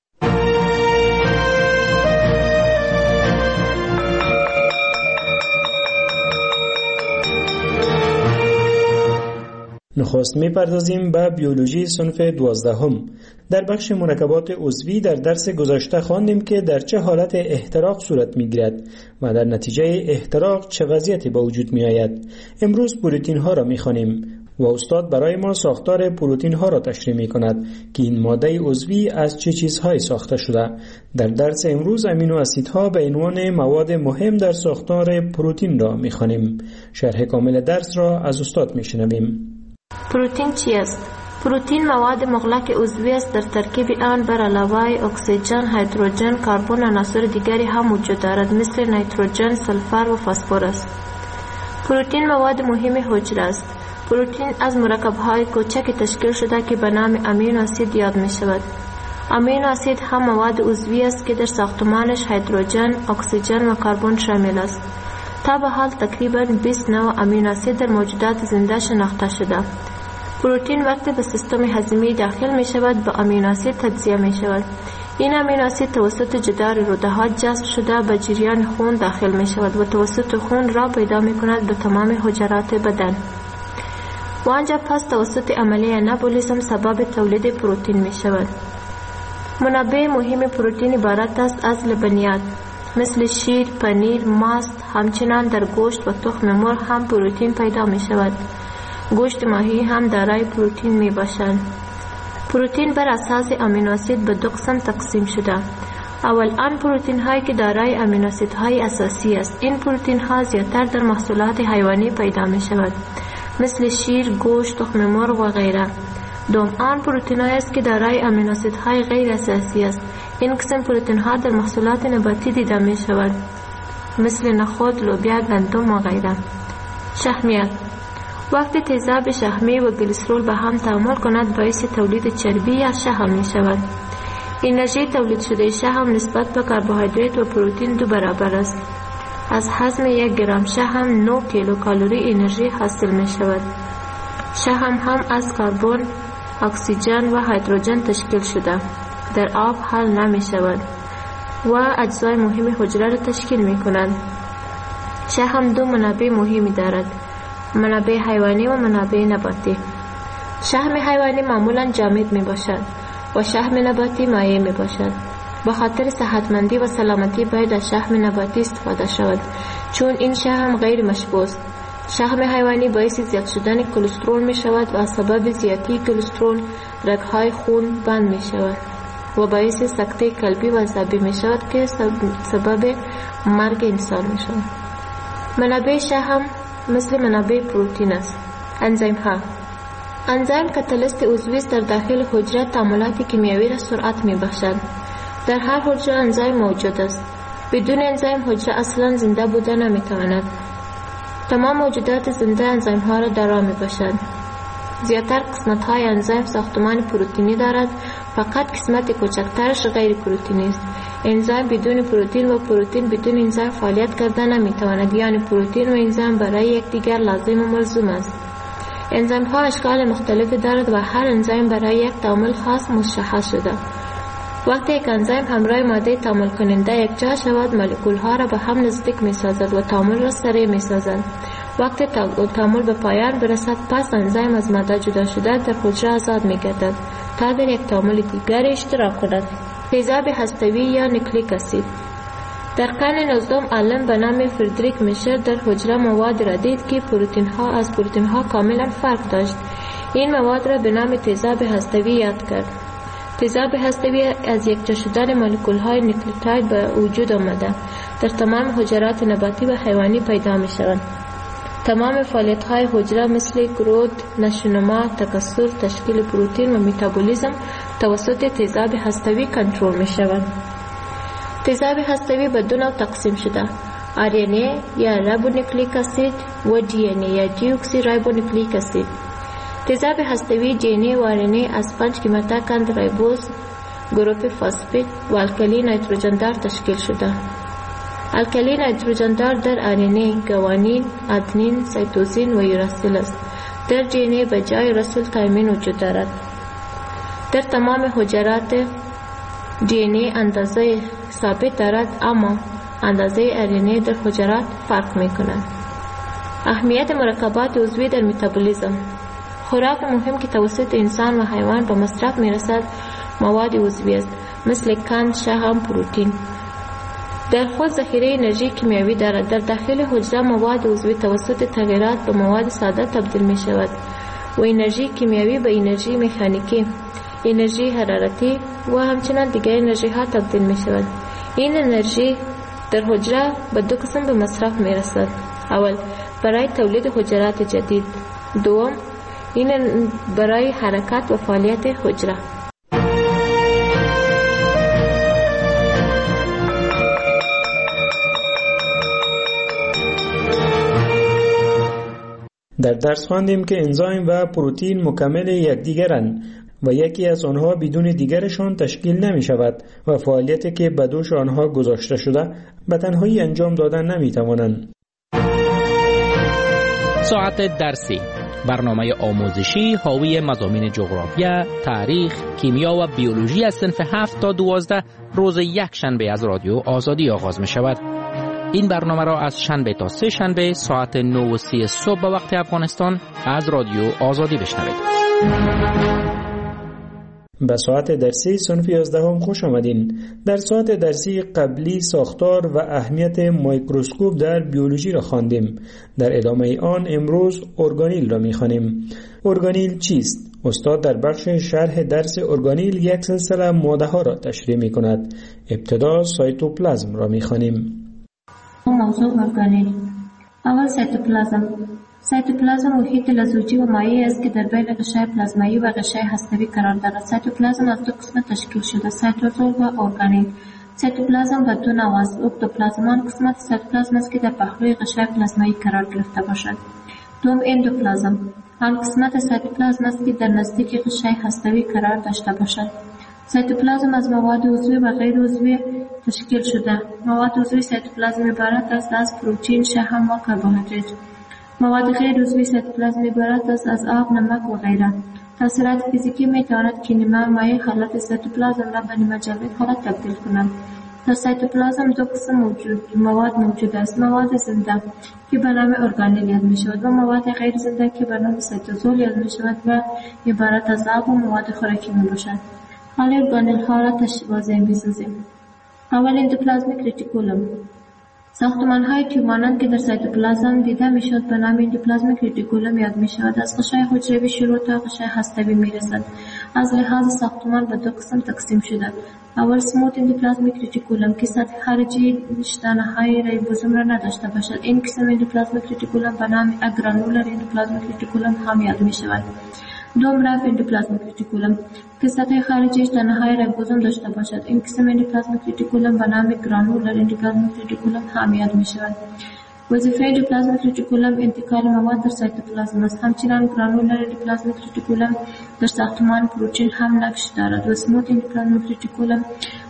نخست می‌پردازیم به بیولوژی صنف دوازدهم. در بخش مرکبات عضوی در درس گذشته خواندیم که در چه حالت احتراق صورت می‌گیرد و در نتیجه احتراق چه وضعیتی به وجود می‌آید. امروز پروتئین ها را می‌خوانیم و استاد برای ما ساختار پروتئین ها را تشریح می‌کند که این ماده عضوی از چه چیزهایی ساخته شده. در درس امروز امینو اسیدها به عنوان مواد مهم در ساختار پروتئین را می‌خوانیم. شرح کامل درس را از استاد می‌شنویم. پروتئین چی است؟ پروتئین مواد مغلق عضوی است. در ترکیب آن بر علاوه اکسیژن، هیدروژن، کربن و عناصر دیگری هم وجود دارد مثل نیتروژن، سلفر و فسفر است. پروتئین مواد مهم حجره است. پروتئین از مرکب‌های کوچک تشکیل شده که به نام امینو اسید یاد می شود. امینو اسید هم مواد عضوی است که در ساختمانش هیدروژن، اکسیژن و کربن شامل است. تا به حال تقریباً بیست نوع امینو اسید در موجودات زنده شناخته شده. پروتئین وقتی به سیستم هضمی داخل می شود به امینو اسید تجزیه می شود. این امینو اسید توسط جدار روده‌ها جذب شده به جریان خون داخل می شود و توسط خون راه پیدا می کند به تمام حجرات بدن و آنجا پس توسط عملیه انابولیسم سبب تولید پروتئین می شود. منابع مهم پروتئین عبارت است از لبنیات مثل شیر، پنیر، ماست. همچنان در گوشت و تخم مرغ هم پروتئین پیدا می شود. گوشت ماهی هم دارای پروتئین می باشد. پروتئین بر اساس امینو اسید به دو قسم تقسیم شده. اول آن پروتئین هایی که دارای امینو اسید های اساسی است. این پروتئین ها زیادتر در محصولات حیوانی پیدا می شود مثل شیر، گوشت، تخم مرغ و غیره. دوم آن پروتئین هایی است که دارای امینو اسید های غیر اساسی است. این قسم پروتئین ها در محصولات نباتی دیده می شود مثل نخود، لوبیا، گندم و غیره. شحمیات وقتی تیزاب شحمی و گلیسرول به هم تعامل کند باعث تولید چربی یا شحم می شود. انرژی تولید شده شحم نسبت به کربوهیدرات و پروتئین دو برابر است. از هضم یک گرم شحم نه کیلوکالری انرژی حاصل می شود. شحم هم از کربن، اکسیژن و هیدروژن تشکیل شده. در آب حل نمی شود و اجزای مهم حجره را تشکیل می کنند. شحم دو منابع مهمی دارد: منابع حیوانی و منابع نباتی. شحم حیوانی معمولا جامد می باشد و شحم نباتی مایع می باشد. به خاطر صحتمندی و سلامتی باید از شحم نباتی استفاده شود چون این شحم غیر مشبوع است. شحم حیوانی باعث زیاد شدن کلسترول می شود و از سبب زیادی کلسترول رگ‌های خون بند می شود و باعث سکته قلبی و عصبی می شود که سبب مرگ انسان می شود. منابع شحم مثل منابع پروتئین است. انزیم ها انزیم کاتالیست عضوی در داخل حجره تعاملات کیمیایی را سرعت می بخشد. در هر حجره انزیم موجود است. بدون انزیم حجره اصلا زنده بوده نمی تواند. تمام موجودات زنده انزیم ها را دارا می باشد. زیادتر قسمت های انزیم ساختمان پروتئینی دارد، فقط قسمت کوچکترش غیر پروتئینی است. انزیم بدون پروتئین و پروتئین بدون انزیم فعالیت کردن نمی تواند، یعنی پروتئین و انزیم برای یکدیگر لازم و ملزوم است. انزیم ها اشکال مختلفی دارد و هر انزیم برای یک تعامل خاص مشخص شده. وقتی یک انزیم همراه ماده تعامل کننده یکجا شود، مولکول ها را به هم نزدیک می سازد و تعامل را سریع می سازد. وقتی تعامل به پایان برسد، پس انزیم از ماده جدا شده در حجره آزاد می گردد تا در یک تعامل دیگر اشتراک کند. تیزاب هسته‌ای یا نیوکلیک اسید. در قرن نوزدهم عالم به نام فردریک میشر در حجره مواد را دید که پروتئین ها از پروتئین ها کاملا فرق داشت. این مواد را به نام تیزاب هسته‌ای یاد کرد. تیزاب هسته‌ای از یکجا شدن مولکول های نیوکلیوتاید به وجود آمده در تمام حجرات نباتی و حیوانی پیدا می شوند. تمام فعالیت های حجره مثل گروث، نشونما، تکثر، تشکیل پروتئین و متابولیسم توسط تیزاب هسته‌ای کنترل می شوند. تیزاب هسته‌ای به دو نوع تقسیم شده: آر ان ای یا رایبونوکلیک اسید و دی ان ای یا دیوکسی رایبونوکلیک اسید. تیزاب هسته‌ای دی ان ای و آر ان ای از پنج کیماتاکاند رایبوز، گروپ فاسفید و الکلی نیتروژندار تشکیل شده. الکلی نیتروژندار در آر ان ای گوانین، آدنین، سایتوزین و یوراسیل است. در دی ان ای به جای رسول تایمین وجود دارد. در تمام حجرات دی ان ای اندازه ثابت دارد، اما اندازه آر ان ای در حجرات فرق می کند. اهمیت مرکبات عضوی در متابولیسم. خوراک مهم که توسط انسان و حیوان به مصرف می رسد مواد عضوی است، مثل قند، شحم، پروتئین. در خود ذخیره انرژی کیمیایی دارد. در داخل حجره مواد عضوی توسط تغییرات به مواد ساده تبدیل می شود و انرژی کیمیایی به انرژی مکانیکی، انرژی حرارتی و همچنان دیگر انرژی ها تبدیل می شود. این انرژی در حجره به دو قسم به مصرف می رسد. اول برای تولید حجرات جدید، دوم این برای حرکت و فعالیت حجره. در درس خواندیم که انزایم و پروتئین مکمل یکدیگرند و یکی از آنها بدون دیگرشان تشکیل نمی شود و فعالیتی که به دوش آنها گذاشته شده به تنهایی انجام دادن نمی توانند. ساعت درسی، برنامه آموزشی حاوی مضامین جغرافیا، تاریخ، کیمیا و بیولوژی از صنف هفت تا دوازده روز یک شنبه از رادیو آزادی آغاز می شود. این برنامه را از شنبه تا سه شنبه ساعت نه و سی صبح به وقت افغانستان از رادیو آزادی بشنوید. به ساعت درسی صنف یازدهم خوش آمدین. در ساعت درسی قبلی ساختار و اهمیت میکروسکوپ در بیولوژی را خواندیم. در ادامه آن امروز ارگانیل را می‌خوانیم. ارگانیل چیست؟ استاد در بخش شرح درس ارگانیل یک سلسله ماده ها را تشریح می‌کند. ابتدا سایتوپلازم را می‌خوانیم. موضوع ارگانیل. اول سایتوپلازم. سایتوپلازم محیط لزوجی و مایع است که در بین غشای پلازمایی و غشای هسته‌ای قرار دارد. سایتوپلازم از دو قسم تشکیل شده، سایتوزول و ارگانیل. سایتوپلازم به دو نوع است. اکتوپلازم آن قسمت سایتوپلازم است که در پهلوی غشای پلازمایی قرار گرفته باشد. دوم اندوپلازم. آن قسمت سایتوپلازم است که در نزدیک غشای هسته‌ای قرار داشته باشد. سایتوپلازم از مواد عضوی و غیر عضوی تشکیل شده. مواد عضوی سایتوپلازم عبارت است از پروتئین، شحم و کربوهیدرات. مواد غیر عضوی سایتوپلازم عبارت است از آب، نمک و غیره. تاثیرات فیزیکی می تواند که نیمه مایع حالت سایتوپلازم را به نیمه جامد حالت تبدیل کنند. در سایتوپلازم دو قسم موجود مواد موجود است: مواد زنده که به نام ارگانیل یاد می شود و مواد غیر زنده که به نام سایتوزول یاد می شود و عبارت از آب و مواد خوراکی می باشد. حال ارگانیل ها را واضح می سازیم. اول اندوپلازمیک ریتیکولوم. ساختمان های تیوب مانند که در سایتوپلازم دیده می شود به نام اندوپلازمیک ریتیکولوم یاد می شود. از غشای حجروی شروع تا غشای هسته‌ای می رسد. از لحاظ ساختمان به دو قسم تقسیم شده. اول سموت اندوپلازمیک ریتیکولوم که سطح خارجی شتانه های ریبوزوم را نداشته باشد. این قسم اندوپلازمیک ریتیکولوم به نام اگرانولر اندوپلازمیک ریتیکولوم هم یاد می شود. دوم رف اندوپلازمیک ریتیکولوم که سطح خارجی تنهای ریبوزوم داشته باشد. این قسم اندوپلازمیک ریتیکولوم به نام گرانولر اندوپلازمیک ریتیکولوم هم یاد می شود. وظیفه اندوپلازمیک ریتیکولوم انتقال مواد در سایتوپلازم است. همچنین گرانولر اندوپلازمیک ریتیکولوم در ساختمان پروتئین هم نقش دارد و سموت اندوپلازمیک ریتیکولوم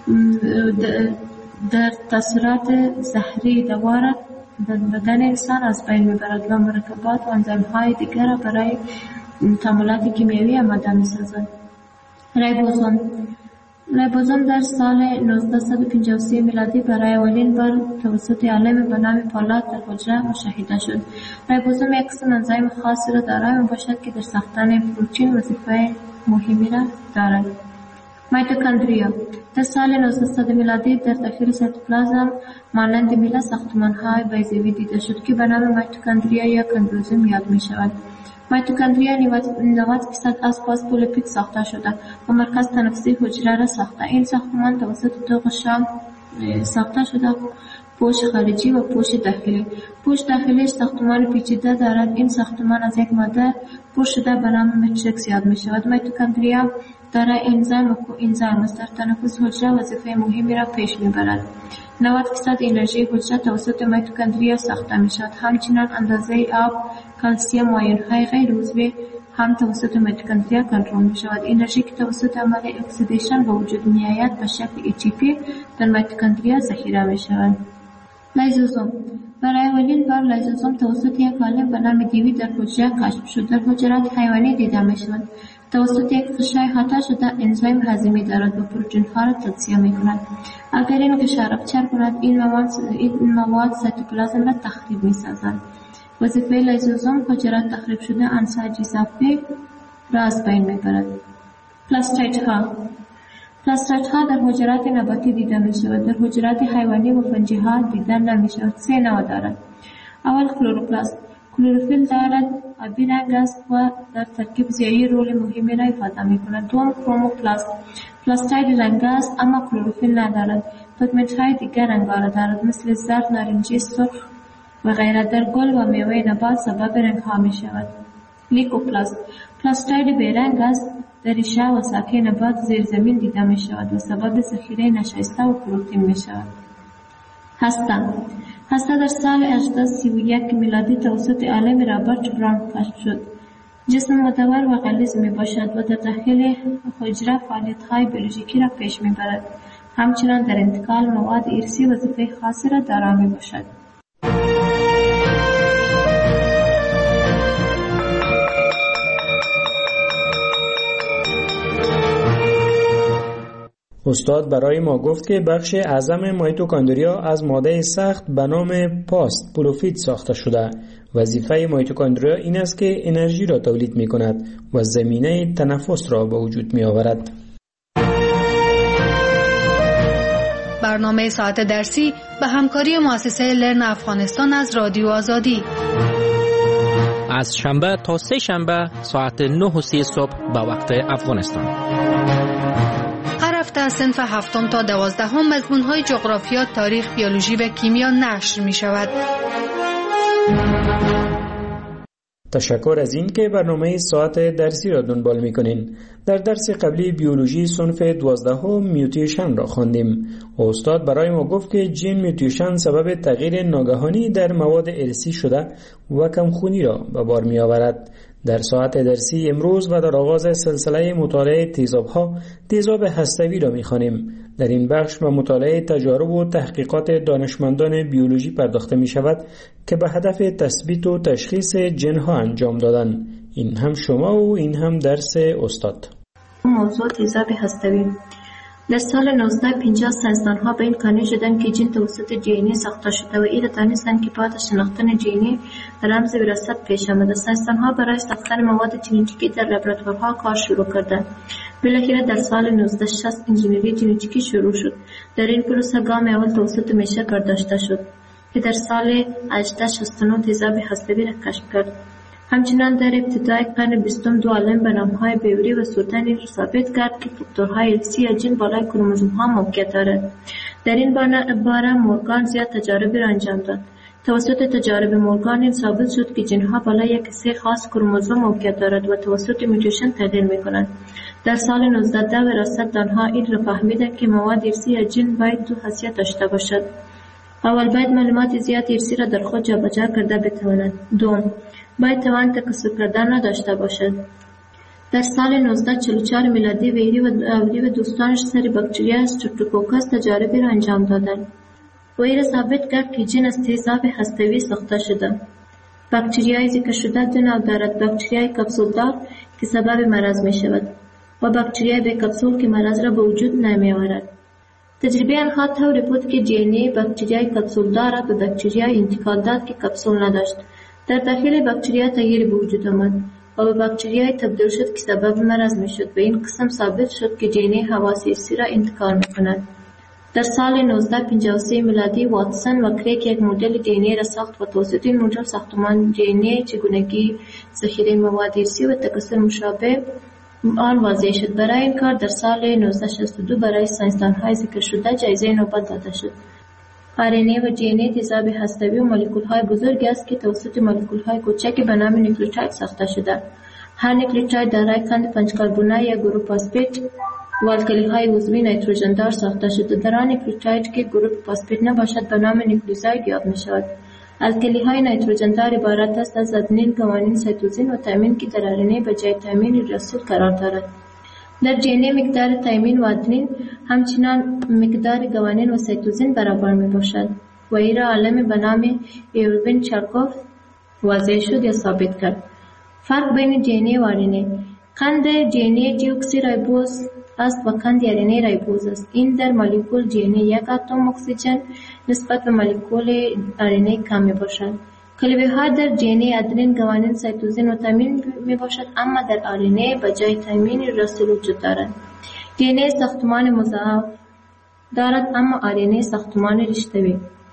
در تاثیرات زهری دوار در بدن انسان از بین میبرد و مرکبات و انزیم‌های دیگر را برای تعاملات کیمیایی آماده می‌سازد. ریبوزوم. ریبوزوم در سال نوزده پنجاه و سه میلادی برای اولین بار توسط عالم به نام پالاد در حجره مشاهده شد. ریبوزوم یک قسم انزیم خاصی را دارای میباشد که در ساختن پروتئین وظیفه مهمی را دارد. میتوکندریا. در سال نوزده میلادی در داخل سایتوپلازم مانند میله ساختمان‌های بیضوی دیده شد که به نام میتوکندریا یا کندروزوم یاد می‌شود. میتوکندریا نود درصد از فاسفولیپید ساخته شده و مرکز تنفسی حجره را ساخته. این ساختمان توسط دو غشا ساخته شده: پوش خارجی و پوش داخلی. پوش داخلیش ساختمان پیچیده دارد. این ساختمان از یک ماده پر شده به نام ماتریکس یاد می شود. میتوکندریا دارای انزیم و کوانزیم است. در تنفس حجره وظیفه مهمی را پیش میبرد. نود درصد انرژی حجره توسط میتوکندریا ساخته میشود. همچنین اندازه آب، کلسیم و آیون‌های غیر عضوی هم توسط میتوکندریا کنترل میشود. انرژی که توسط عمل اکسیدیشن به وجود میآید به شکل ای تی پی در میتوکندریا ذخیره میشود. لیزوزوم برای اولین بار لیزوزوم توسط یک عالم به نام دیوی در حجره کشف شد. در حجرات حیوانی دیده میشود. توسط یک غشای احاطه شده انزیم هضمی دارد و پروتئین ها را تجزیه میکند. اگر این غشا رپچر کند این مواد این مواد سایتوپلازم را تخریب میسازند. وظیفه لیزوزوم حجرات تخریب شده انساج اضافی را از بین میبرد. پلاستیدها پلاستیدها در حجرات نباتی دیده میشود. در حجرات حیوانی و فنجی ها دیده نمیشود. سه نوع دارد. اول کلروپلاست. کلروفیل دارد، آبی رنگ است و در ترکیب ضیایی رول مهمی را ایفاده میکند. دوم کروموپلاست. پلاستید رنگ است اما کلروفیل ندارد. پیگمنت های دیگر رنگارا دارد مثل زرد، نارنجی، سرخ و غیره. در گل و میوه نبات سبب رنگ ها می شود. لیکوپلاست. پلاستید بیرنگ است. در ریشه و ساقه نبات زیر زمین دیده می شود و سبب ذخیره نشایسته و پروتئین می شود. هسته هسته در سال هزار و هشتصد و سی و یک میلادی توسط عالم رابرت براون کشف شد. جسم مدور و غلیظ می باشد و در داخل حجره فعالیت های بیولوژیکی را پیش می برد. همچنان در انتقال مواد ارثی وظیفه خاصی را دارا می باشد. استاد برای ما گفت که بخش اعظم میتوکندریا از ماده سخت به نام پاست پروفید ساخته شده. وظیفه میتوکندریا این است که انرژی را تولید می کند و زمینه تنفس را به وجود می آورد. برنامه ساعت درسی به همکاری مؤسسه لرن افغانستان از رادیو آزادی از شنبه تا سه شنبه ساعت نه و سی صبح به وقت افغانستان. هر هفته از صنف هفتم تا دوازدهم مضمون‌های جغرافیا، تاریخ، بیولوژی و کیمیا نشر می شود. تشکر از این که برنامه ساعت درسی را دنبال می‌کنین. در درس قبلی بیولوژی صنف دوازدهم میوتیشن را خواندیم. استاد برای ما گفت که جین میوتیشن سبب تغییر ناگهانی در مواد ارثی شده و کمخونی را به بار می‌آورد. در ساعت درسی امروز و در آغاز سلسله مطالعه تیزاب‌ها تیزاب هسته‌ای را می‌خوانیم. در این بخش به مطالعه تجارب و تحقیقات دانشمندان بیولوژی پرداخته می‌شود که به هدف تثبیت و تشخیص جن‌ها انجام دادن. این هم شما و این هم درس استاد. موضوع تیزاب هسته‌ای. در سال نوزده پنجاه ساینسدان‌ها به این قانع شدند که جین توسط دی ان ای ساخته شده و این دانستند که بعد از شناختن دی ان ای رمز وراثت پیش آمده. ساینسدان‌ها برای ساختن مواد ژنتیکی در لابراتوارها کار شروع کردند. بالاخره در سال نوزده شصت انجینری ژنتیکی شروع شد. در این پروسه گام اول توسط میشه برداشته شد که در سال هزار و هشتصد و شصت و نه تیزاب هسته‌ای را کشف کرد. همچنان در ابتدای قرن بیستم دو عالم به نام‌های بیوری و سورتن را ثابت کرد که فاکتورهای ارثی یا جین بالای کروموزوم‌ها موقعیت دارد. در این باره مورگان زیاد تجاربی را انجام داد. توسط تجارب مورگان این ثابت شد که جین‌ها بالای یک سه خاص کروموزوم موقعیت دارد و توسط میوتیشن تغییر می‌کنند. در سال نوزده ده وراثت دانها این را فهمیدند که مواد ارثی یا جین باید دو خاصیت داشته باشد. اول باید معلومات زیاد ارثی را در خود جابجا کرده بتواند. دوم باید توان تکثر کردن نداشته باشد. در سال نوزده چهل و چهار میلادی ویری و اولی و دوستانش سر باکتریا استرپتوکوکس تجاربی را انجام دادند و این را ثابت کرد که جین از تیزاب هسته‌ای ساخته شده. باکتریای ذکر شده دو نوع دارد: باکتریای کپسولدار که سبب مرض می شود و باکتریای بی کپسول که مرض را به وجود نمی آورد. تجربه آنها طوری بود که دی ان ای باکتریای کپسولدار را به باکتریای انتقال داد که کپسول نداشت. در داخل باکتریا تغییر به وجود آمد و به باکتریای تبدیل شد که سبب مرض می شد و این قسم ثابت شد که دی ان ای حواس ارثی را انتقال می کند. در سال نوزده پنجاه و سه میلادی واتسون و کریک یک مدل دی ان ای را ساخت و توسط این مدل ساختمان دی ان ای، چگونگی ذخیره مواد ارثی و تکثر مشابه آن واضح شد. برای این کار در سال نوزده شصت و دو برای ساینسدان‌های ذکر شده جایزه نوبل داده شد. آر ان ای و دی ان ای تیزاب هسته‌ای و مولکول‌های بزرگی است که توسط مولکول‌های کوچکی به نام نیوکلیوتاید ساخته شده. هر نیوکلیوتاید دارای قند پنج کربنی یا گروه فسفید و الکلی‌های عضوی نیتروژن دار ساخته شده. در آن نیوکلیوتاید که گروه فسفید نباشد به نام نیوکلیوزاید یاد می‌شود. الکلی‌های نیتروژن دار عبارت است از آدنین، گوانین، سیتوزین و تیمین که در آر‌ان‌ای به جای تیمین رسول قرار دارد. در دی ان ای مقدار تیمین و آدنین همچنان مقدار گوانین و سیتوزین برابر میباشد و این را عالم به نام ایروین چرکوف واضح شد یا ثابت کرد. فرق بین دی ان ای و آر ان ای: قند دی ان ای دیوکسی رایبوز است و قند آر ان ای رایبوز است. این در مولکول دی ان ای یک اتم اکسیژن نسبت به مولکول آر ان ای کم میباشد. کلبه ها در دی ان ای آدنین، گوانین، سیتوزین و تیمین می باشد، اما در آر ان ای به جای تیمین رسول وجود دارد. دی ان ای ساختمان مضاعف دارد اما آر ان ای ساختمان رشته‌ای.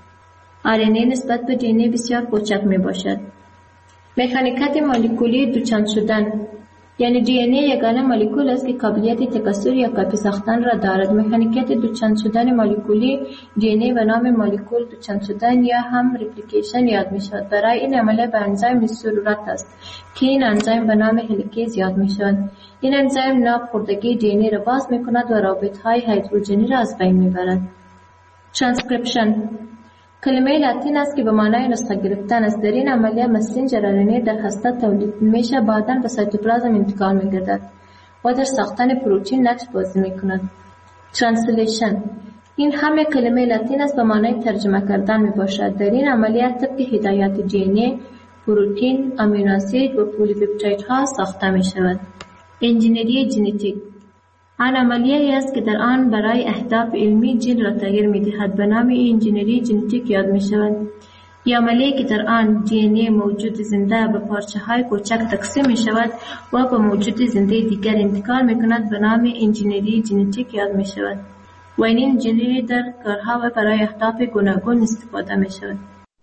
آر ان ای نسبت به دی ان ای بسیار کوچک می باشد. مکانیکات مولکولی دوچند شدن، یعنی دی ان ای یگانه مولکول است که قابلیت تکثر یا کپی ساختن را دارد. مکانیکات دوچند شدن مولکولی دی ان ای به نام مولکول دوچند شدن یا هم ریپلیکیشن یاد می شود. برای این عمل به انزیم ضرورت است که این انزیم به نام هلیکیز یاد می شود. این انزیم ناپخوردگی دی ان ای را باز می کند و رابط های هیدروژنی را از بین می برد. ترانسکریپشن کلمه لاتین است که به معنای نسخه گرفتن است. در این عملیه مسنجر آر ان ای در هسته تولید میشه، بعداً به سایتوپلازم انتقال میگردد و در ساختن پروتئین نقش بازی میکند. ترانسلیشن این همه کلمه لاتین است، به معنای ترجمه کردن میباشد. در این عملیه طبق هدایات دی ان ای پروتئین، آمینو اسید و پلی‌پپتایدها ساخته میشود. انجینری ژنتیک آن عملیه است که در آن برای اهداف علمی ژن را تغییر می‌دهد، به نام انجینری ژنتیک یاد می‌شود. این عملیه که در آن دی ان ای موجود زنده به پارچه‌های کوچک تقسیم می‌شود و به موجود زنده دیگر انتقال می‌کند، به نام انجینری ژنتیک یاد می‌شود. و این انجینری در کارها و برای اهداف گوناگون استفاده می‌شود.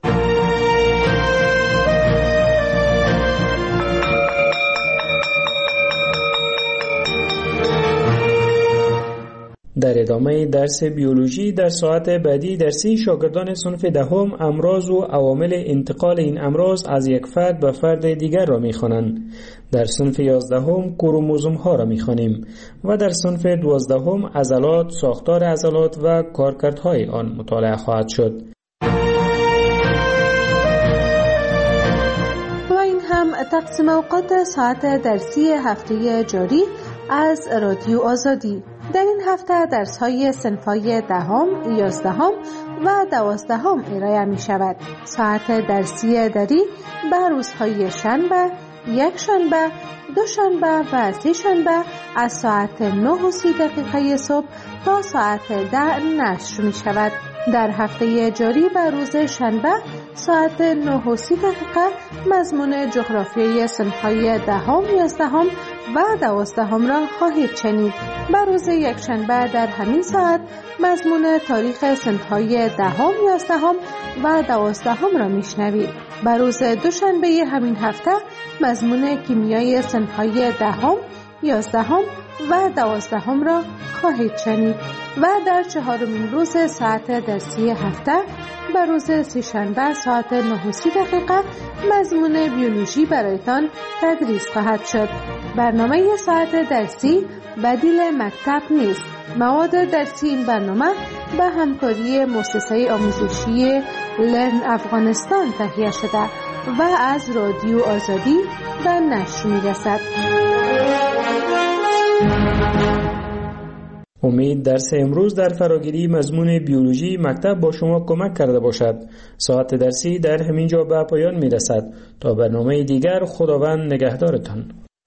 در ادامه درس بیولوژی در ساعت بعدی درسی شاگردان صنف دهم امراض و عوامل انتقال این امراض از یک فرد به فرد دیگر را می‌خوانند. در صنف یازدهم کروموزوم ها را می‌خوانیم و در صنف دوازدهم عضلات، ساختار عضلات و کارکردهای آن مطالعه خواهد شد. و این هم تقسیم اوقات ساعت درسی هفته جاری از رادیو آزادی. در این هفته درس‌های صنف‌های دهم، یازدهم و دوازدهم ارائه می‌شود. ساعت درسی دری به روزهای شنبه، یک شنبه، دو شنبه و سه شنبه از ساعت نه و سی دقیقه صبح تا ساعت ده نشر می‌شود. در هفته جاری به روز شنبه ساعت نه و سی دقیقه مضمون جغرافیای صنف‌های دهم، یازدهم و دوازدهم را خواهید شنید. به روز یکشنبه در همین ساعت مضمون تاریخ صنف‌های دهم، یازدهم و دوازدهم را میشنوید. به روز دوشنبه همین هفته مضمون کیمیای صنف‌های دهم، یازدهم و دوازدهم را خواهید شنید. و در چهارمین روز ساعت درسی هفته به روز سه‌شنبه ساعت نه و سی دقیقه مضمون بیولوژی برایتان تدریس خواهد شد. برنامه ساعت درسی بدیل مکتب نیست. مواد درسی این برنامه به همکاری مؤسسه آموزشی لرن افغانستان تهیه شده و از رادیو آزادی به نشر می‌رسد. امید درس امروز در فراگیری مضمون بیولوژی مکتب با شما کمک کرده باشد. ساعت درسی در همین جا به پایان می رسد. تا برنامه دیگر خداوند نگهدارتان.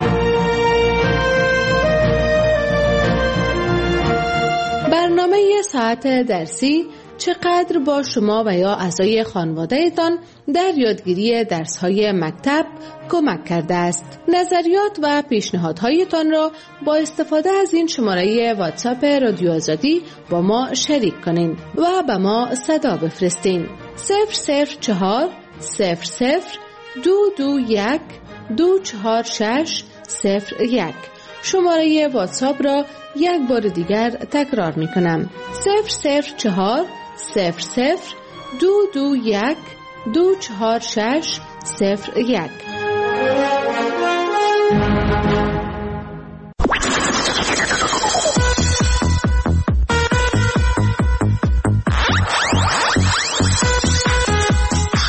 برنامه ساعت درسی چقدر با شما و یا اعضای خانواده‌تان در یادگیری درس‌های مکتب کمک کرده است. نظریات و پیشنهادهایتان را با استفاده از این شماره واتساپ رادیو آزادی با ما شریک کنین و به ما صدا بفرستین. صفر صفر چهار صفر صفر دو دو یک دو چهار شش صفر یک. شماره واتساپ را یک بار دیگر تکرار می کنم. صفر صفر چهار صفر صفر دو دو یک دو چهار شش صفر یک.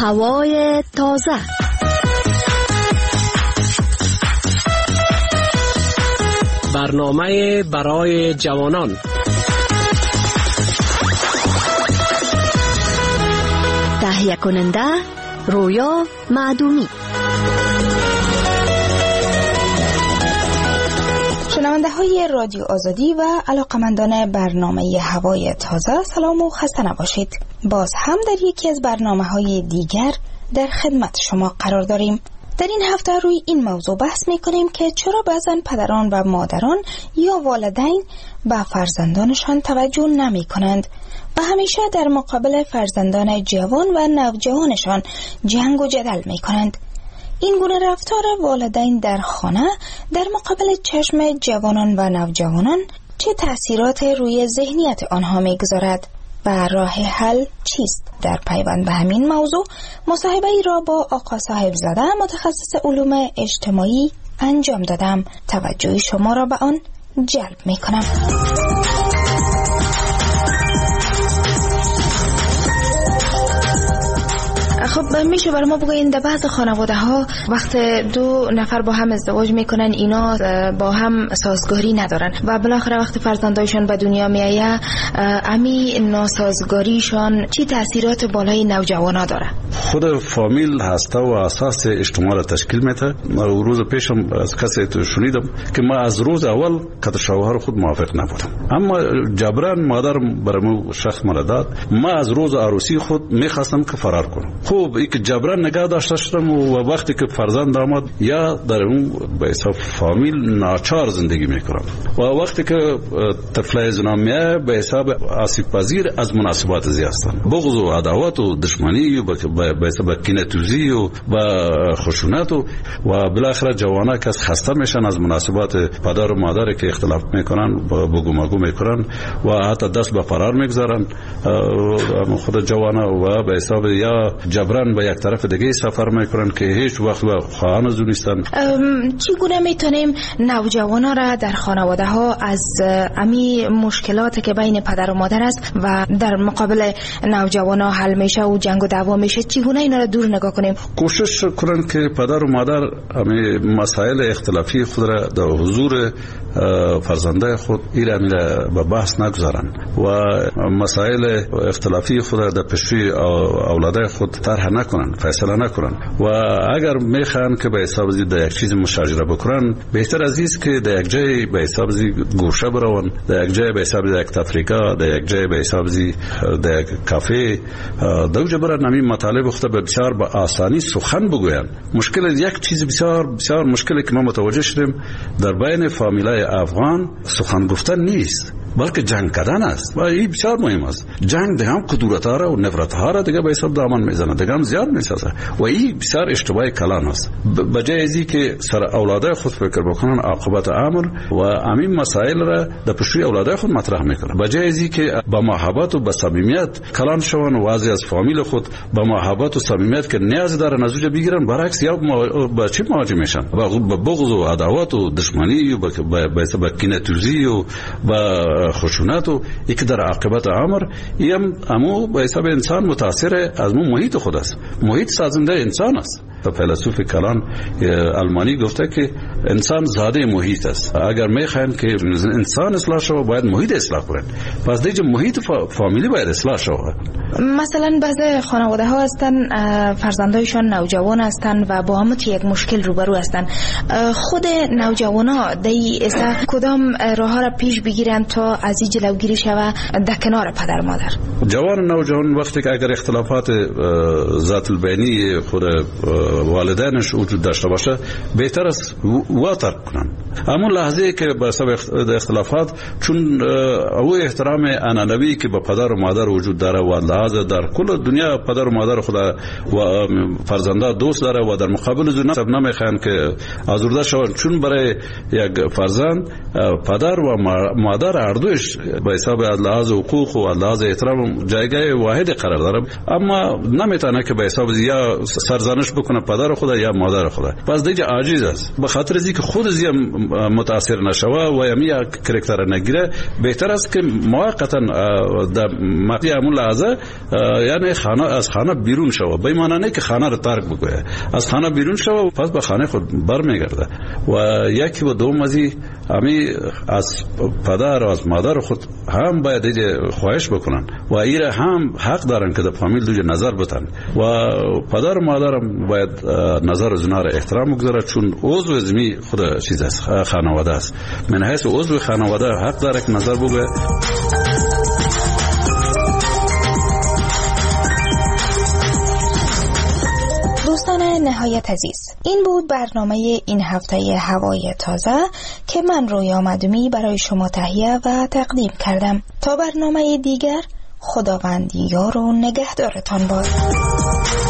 هوای تازه. برنامه برای جوانان. تهیه کننده رویا معدومی. شنونده های رادیو آزادی و علاقمندان برنامه هوای تازه، سلام و خسته نباشید. باز هم در یکی از برنامه های دیگر در خدمت شما قرار داریم. در این هفته روی این موضوع بحث می کنیم که چرا بعضن پدران و مادران یا والدین به فرزندانشان توجه نمی کنند و همیشه در مقابل فرزندان جوان و نوجوانشان جنگ و جدل می کنند. این گونه رفتار والدین در خانه در مقابل چشم جوانان و نوجوانان چه تأثیرات روی ذهنیت آنها می‌گذارد و راه حل چیست؟ در پیوند به همین موضوع مصاحبه ای را با آقا صاحب زاده متخصص علوم اجتماعی انجام دادم. توجه شما را به آن جلب می‌کنم. خب میشه برای ما بگوین در بعض خانواده ها وقت دو نفر با هم ازدواج میکنن اینا با هم سازگاری ندارن و بالاخره وقت فرزندایشان به دنیا میایه امی ناسازگاریشان چی تاثیرات بالای نوجوانا داره؟ خود فامیل هسته و اساس اجتماع را تشکیل میده. روز پیشم از کسی شنیدم که ما از روز اول که شوهر خود موافق نبودم، اما جبران مادرم برام شخص مرا داد. ما از روز عروسی خود میخواستم که فرار کنم. خوب ای که جبران نگاه داشته شدم و وقتی که فرزند آمد یا در اون به حساب فامیل ناچار زندگی میکنم و وقتی که طفل زنا میاد به حساب آسیب پذیر از مناسبات زیستن، بغض و عداوت و دشمنی و به حساب کینه‌توزی و خشونت و بالاخره جوانا که خسته میشن از مناسبات پدر و مادر که اختلاف میکنن بگو مگو میکنن و حتی دست به فرار میگذارن خود جوانا و به حساب یا جبران به یک طرف دیگه سفر میکنن که هیچ وقت به خواهان از نیستن. چگونه میتونیم نوجوانا را در خانواده ها از امی مشکلاتی که بین پدر و مادر است و در مقابل نوجوانا حل میشه و جنگ و دعوا میشه چگونه اینا را دور نگاه کنیم؟ کوشش کنن که پدر و مادر امی مسائل اختلافی خود را در حضور فرزنده خود ایره میره به بحث نگذارن و مسائل اختلافی خود را در پیشروی اولاد خود طرح نکنن، فیصله نکنن و اگر میخوان که به حساب زی در یک چیز مشاجره بکنن بهتر از است که در یک جای به حساب زی گوشه برون، در یک جای به حساب زی یک تفریقه، در یک جای به حساب زی در یک کافه دوجه برن همین مطالب خود به بسیار با آسانی سخن بگوین. مشکل یک چیز بسیار بسیار مشکلی که ما متوجه شدیم در بین فامیلای افغان سخن گفتن نیست بلکه جنگ کردن است و این بسیار مهم است. جنگ دیگه هم کدورت ها را و نفرت ها را دیگه به حساب دامن میزنه، دیگه هم زیاد میسازه و این بسیار اشتباه کلان است. بجای ازی که سر اولاده خود فکر بکنن عاقبت امر و همین مسائل را در پیشروی اولاده خود مطرح میکنن، بجای ازی که با محبت و با صمیمیت کلان شون و واضح از فامیل خود با محبت و صمیمیت که نیاز دارن از اوجا بگیرن، برعکس یا با چی مواجه میشن؟ با بغض و عداوت و دشمنی و با کینه‌توزی و با خشونت و یک در عاقبت امر یم امو به حساب انسان متاثر از مو محیط خود است. محیط سازنده انسان است. فیلسوف کلان آلمانی گفته که انسان زاده محیط است. اگر میخواین که انسان اصلاح شود باید محیط اصلاح کنند. پس دیگه محیط فامیلی باید اصلاح شود. مثلا بعضی خانواده ها هستن فرزندایشان نوجوان هستن و با هم یک مشکل روبرو هستن. خود نوجوانا دی اصلا کدام راه ها را پیش بگیرن تا از این جلوگیری شود در کنار پدر مادر؟ جوان نوجوان وقتی که اگر اختلافات ذات البینی خود والدینش وجود داشته باشه بهتر است واتر کنن. همون لحظه که به سبب اختلافات چون او احترام انانوی که به پدر و مادر وجود داره و لحاظ در کل دنیا پدر و مادر خدا و فرزنده دوست داره و در مقابل زن سب نمیخوان که آزرده شون، چون برای یک فرزند پدر و مادر هر دوش به حساب لحاظ حقوق و لحاظ احترام جایگاه واحد قرار داره، اما نمیتونه که به حساب یا سرزنش بکنه پدر خدا یا مادر خدا. پس دیگه عاجز است. به خاطر خاطر از اینکه خود از متاثر نشوه و یمی کرکتر نگیره، بهتر است که موقتا در مقطع همون لحظه یعنی خانه از خانه بیرون شوه، به معنی نه که خانه رو ترک بکنه، از خانه بیرون شوه پس به خانه خود برمیگرده. و یکی و دوم از امی از پدر و از مادر خود هم باید ایده خواهش بکنن و ایره هم حق دارن که در فامیل دوجه نظر بتن و پدر و مادر هم باید نظر از اونا را احترام بگذاره، چون عضو ازمی خود چیز است، خانواده است. من حیث عضو خانواده حق داره که نظر بگه. دوستان نهایت عزیز، این بود برنامه این هفته هوای تازه که من رویا مدومی برای شما تهیه و تقدیم کردم. تا برنامه دیگر، خداوند یار و نگهدارتان باد.